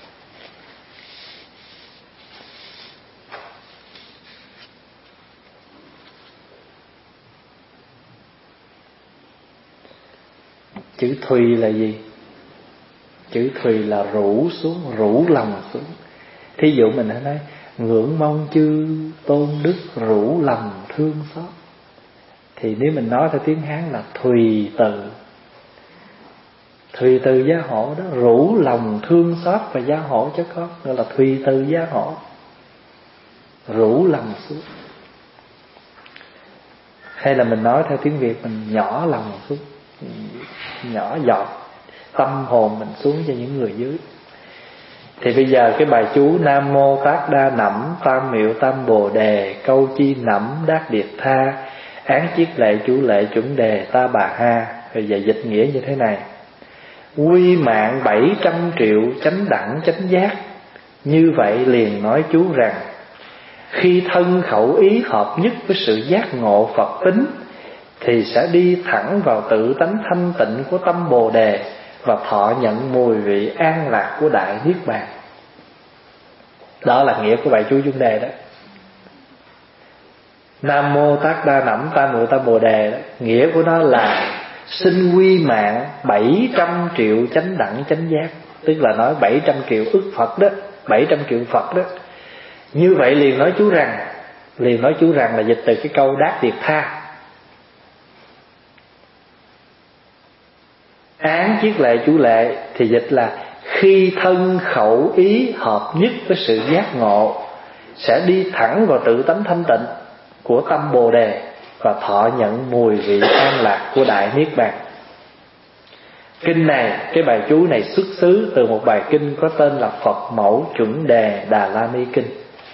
Chữ thùy là gì? Chữ thùy là rủ xuống, rủ lòng xuống. Thí dụ mình đã nói ngưỡng mong chư tôn đức rủ lòng thương xót, thì nếu mình nói theo tiếng Hán là thùy từ. Thùy từ gia hộ đó, rủ lòng thương xót và gia hộ cho con, gọi là thùy từ gia hộ. Rủ lòng xuống. Hay là mình nói theo tiếng Việt, mình nhỏ lòng xuống, nhỏ giọt tâm hồn mình xuống cho những người dưới. Thì bây giờ cái bài chú Nam Mô Tát Đa Nẵm Tam Miệu Tam Bồ Đề, câu chi nẫm đát điệt tha, án chiết lệ chú lệ chuẩn đề ta bà ha. Bây giờ dịch nghĩa như thế này: quy mạng bảy trăm triệu chánh đẳng chánh giác. Như vậy liền nói chú rằng, khi thân khẩu ý hợp nhất với sự giác ngộ Phật tính, thì sẽ đi thẳng vào tự tánh thanh tịnh của tâm Bồ Đề, và thọ nhận mùi vị an lạc của Đại Niết Bàn. Đó là nghĩa của bài chú Chuẩn Đề đó. Nam Mô Tát Đa Nẵm Tam Miệu Tam Bồ Đề đó, nghĩa của nó là xin quy mạng bảy trăm triệu chánh đẳng chánh giác. Tức là nói bảy trăm triệu ức Phật đó, bảy trăm triệu Phật đó. Như vậy liền nói chú rằng, liền nói chú rằng là dịch từ cái câu đát điệt tha. Án chiết lệ chú lệ thì dịch là khi thân khẩu ý hợp nhất với sự giác ngộ, sẽ đi thẳng vào tự tánh thanh tịnh của tâm Bồ Đề, và thọ nhận mùi vị an lạc của Đại Niết Bàn. Kinh này, cái bài chú này xuất xứ từ một bài kinh có tên là Phật Mẫu Chuẩn Đề Đà La Ni Kinh.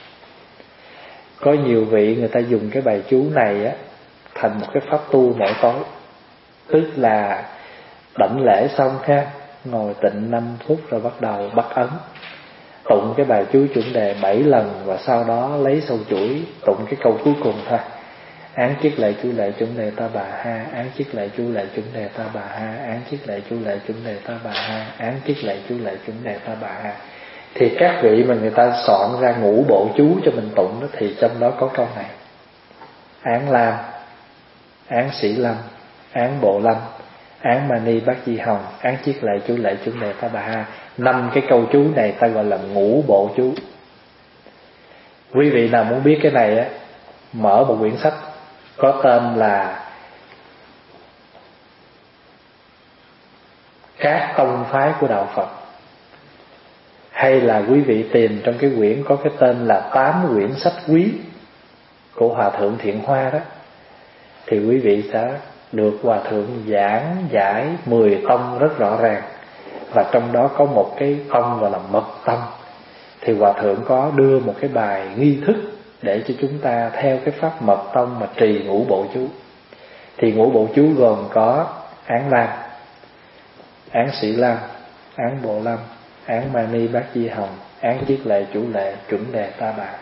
Có nhiều vị người ta dùng cái bài chú này á thành một cái pháp tu mỗi tối. Tức là đảnh lễ xong ha, ngồi tịnh năm phút rồi bắt đầu bắt ấn, tụng cái bài chú Chuẩn Đề bảy lần, và sau đó lấy sâu chuỗi tụng cái câu cuối cùng thôi: án chiết lệ chú lệ chuẩn đề ta bà ha, án chiết lệ chú lệ chuẩn đề ta bà ha, án chiết lệ chú lệ chuẩn đề ta bà ha, án chiết lệ chú lệ chuẩn đề ta bà ha. Thì các vị mà người ta soạn ra ngũ bộ chú cho mình tụng đó, thì trong đó có câu này: Án Lam, Án Sĩ Lâm, Án Bộ Lâm, Án Mani Bát Di Hồng, Án Chiết Lệ, Chú Lệ, Chuẩn Đề, Ta Bà Ha. Năm cái câu chú này ta gọi là ngũ bộ chú. Quý vị nào muốn biết cái này á, mở một quyển sách có tên là Các Tông Phái của Đạo Phật, hay là quý vị tìm trong cái quyển có cái tên là Tám Quyển Sách Quý của Hòa Thượng Thiện Hoa đó, thì quý vị sẽ được Hòa Thượng giảng giải mười tông rất rõ ràng. Và trong đó có một cái tông gọi là Mật Tông, thì Hòa Thượng có đưa một cái bài nghi thức để cho chúng ta theo cái pháp Mật Tông mà trì ngũ bộ chú. Thì ngũ bộ chú gồm có Án Lam, Án Sĩ Lam, Án Bộ Lâm, Án Mani Bát Di Hồng, Án Chiết Lệ, Chủ Lệ, Chuẩn Đề, Ta Bà.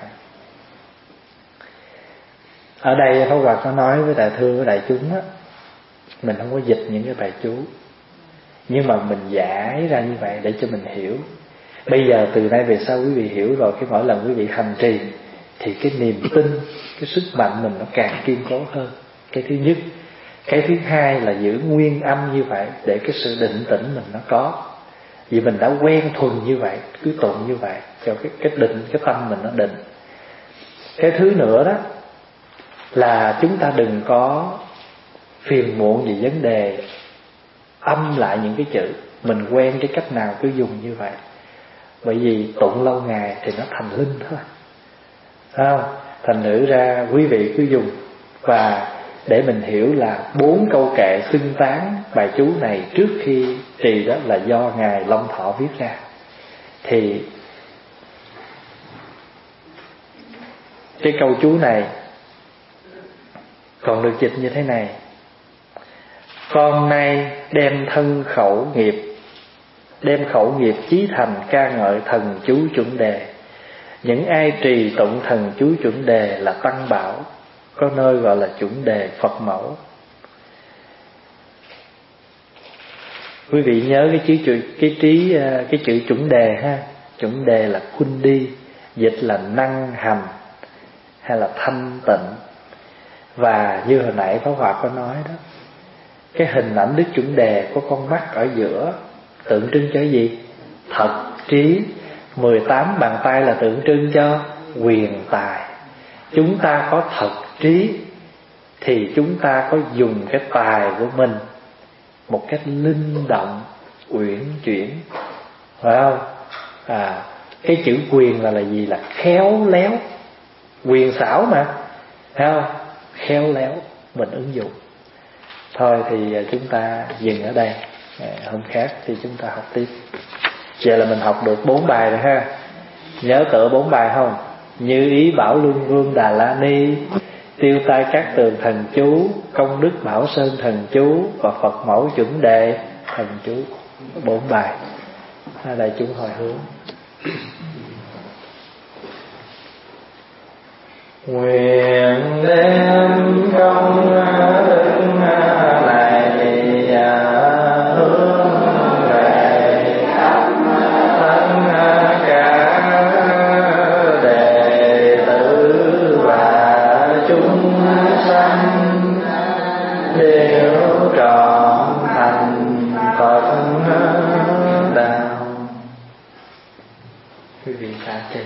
Ở đây Pháp Hòa có nói với đại thương với đại chúng á, mình không có dịch những cái bài chú, nhưng mà mình giải ra như vậy để cho mình hiểu. Bây giờ từ nay về sau quý vị hiểu rồi, cái mỗi lần quý vị hành trì thì cái niềm tin, cái sức mạnh mình nó càng kiên cố hơn. Cái thứ nhất. Cái thứ hai là giữ nguyên âm như vậy để cái sự định tĩnh mình nó có. Vì mình đã quen thuần như vậy, cứ tụng như vậy cho cái, cái định, cái tâm mình nó định. Cái thứ nữa đó là chúng ta đừng có phiền muộn về vấn đề âm lại những cái chữ. Mình quen cái cách nào cứ dùng như vậy. Bởi vì tụng lâu ngày thì nó thành linh thôi, phải không? Thành thử ra quý vị cứ dùng. Và để mình hiểu là bốn câu kệ xưng tán bài chú này trước khi trì đó là do Ngài Long Thọ viết ra. Thì cái câu chú này còn được dịch như thế này: Con nay đem thân khẩu nghiệp, đem khẩu nghiệp chí thành ca ngợi thần chú chuẩn đề. Những ai trì tụng thần chú chuẩn đề là tăng bảo, có nơi gọi là chuẩn đề Phật mẫu. Quý vị nhớ cái chữ cái trí cái chữ chuẩn đề ha. Chuẩn đề là khuynh đi, dịch là năng hành hay là thanh tịnh. Và như hồi nãy Pháp Hòa có nói đó, cái hình ảnh Đức Chuẩn Đề có con mắt ở giữa tượng trưng cho cái gì? Thật trí. Mười tám bàn tay là tượng trưng cho quyền tài. Chúng ta có thật trí thì chúng ta có dùng cái tài của mình một cách linh động, uyển chuyển, phải không? À, cái chữ quyền là là gì? Là khéo léo, quyền xảo mà, phải không? Khéo léo mình ứng dụng. Thôi thì chúng ta dừng ở đây, hôm khác thì chúng ta học tiếp. Vậy là mình học được bốn bài rồi ha. Nhớ tựa bốn bài không? Như ý bảo luân vương Đà La Ni, tiêu tai các tường thần chú, công đức bảo sơn thần chú và Phật mẫu chuẩn đề thần chú. Bốn bài. Đại chúng hồi hướng. Nguyện đem công đức này hướng về khắp thân cả đệ tử và chúng sanh đều trọn thành Phật đạo. Quý vị ta trình.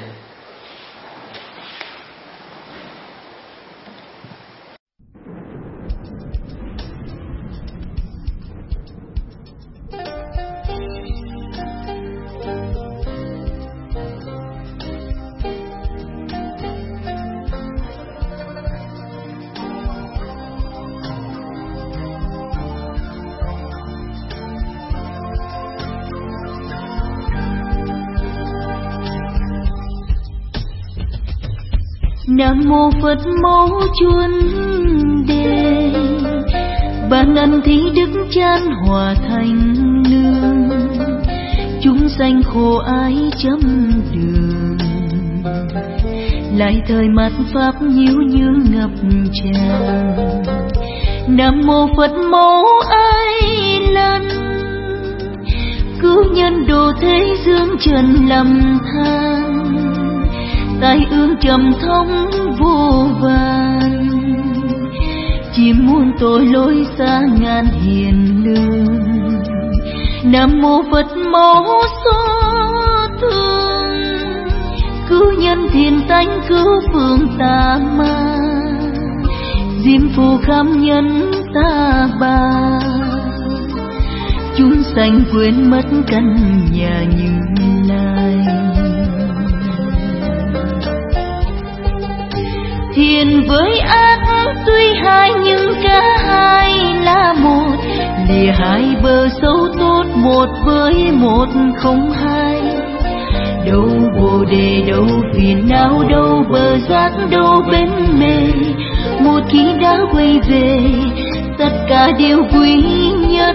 Nam mô Phật mẫu Chuẩn Đề, ban ân thí đức chan hòa thành nương, chúng sanh khổ ái chấm đường, lại thời mạt pháp nhiễu như ngập tràn. Nam mô Phật mẫu Ai Lần, cứu nhân độ thế dương trần lầm than, tai ương trầm thống vô vàn, chỉ muốn tội lỗi xa ngàn hiền lương. Nam mô Phật mẫu số thương, cứu nhân thiền tánh cứu phương tà ma, diêm phù kham nhân ta bà. Chúng sanh quên mất căn nhà Như Lai. Thiện với ác tuy hai nhưng cả hai là một, lìa hai bờ sâu tốt một với một không hai. Đâu bồ đề đâu phiền não, đâu bờ giác đâu bên mê, một khi đã quay về tất cả đều quý nhất.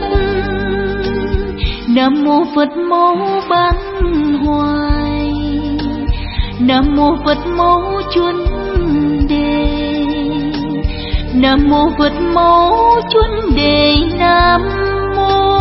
Nam mô Phật mẫu bán hoài, Nam mô Phật mẫu chuân đề, Nam mô Phật mẫu chuân đề, Nam mô.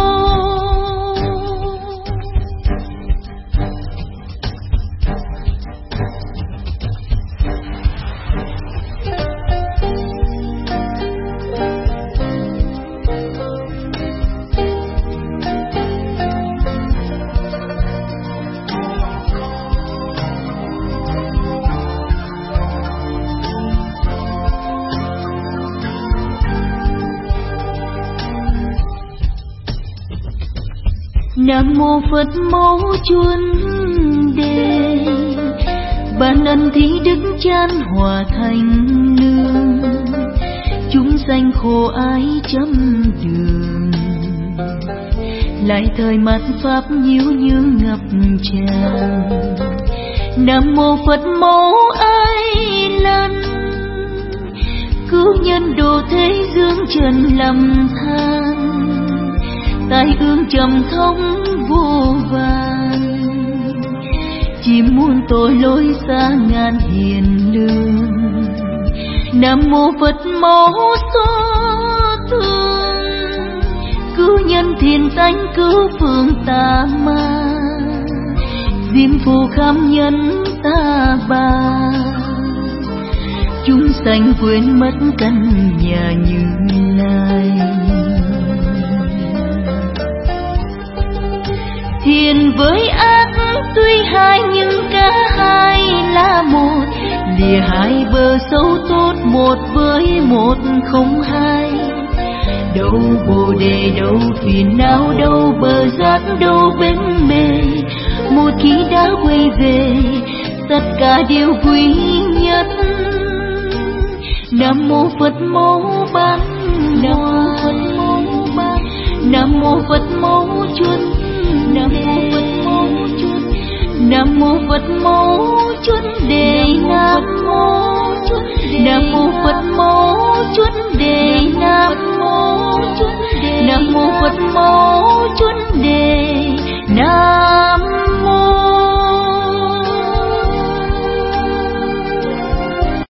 Nam mô Phật mẫu chuân đề, ban ân thí đức chan hòa thành nương, chúng sanh khổ ái trăm đường, lại thời mặt pháp nhiễu như ngập tràn. Nam mô Phật mẫu ai lần, cứu nhân độ thế dương trần lầm than, tai ương trầm thống vô vàn, chỉ muốn tội lỗi xa ngàn hiền lương. Nam mô Phật mẫu số thương, cứu nhân thiền tánh cứu phương tà ma, diêm phù kham nhân ta bà. Chúng sanh quên mất căn nhà Như Lai. Thiện với ác tuy hai nhưng cả hai là một, lìa hai bờ sâu tốt một với một không hai. Đâu bồ đề đâu phiền não, đâu bờ giác đâu bên mê, một khi đã quay về tất cả đều quý nhất. Nam mô Phật mẫu bán hoài, Nam mô Phật mẫu chuân, Nam mô Phật mẫu chuân, Nam mô Phật mẫu chuân đề, Nam mô, Nam mô Phật mẫu chuân đề, Nam mô, Nam mô Phật mẫu chuân đề.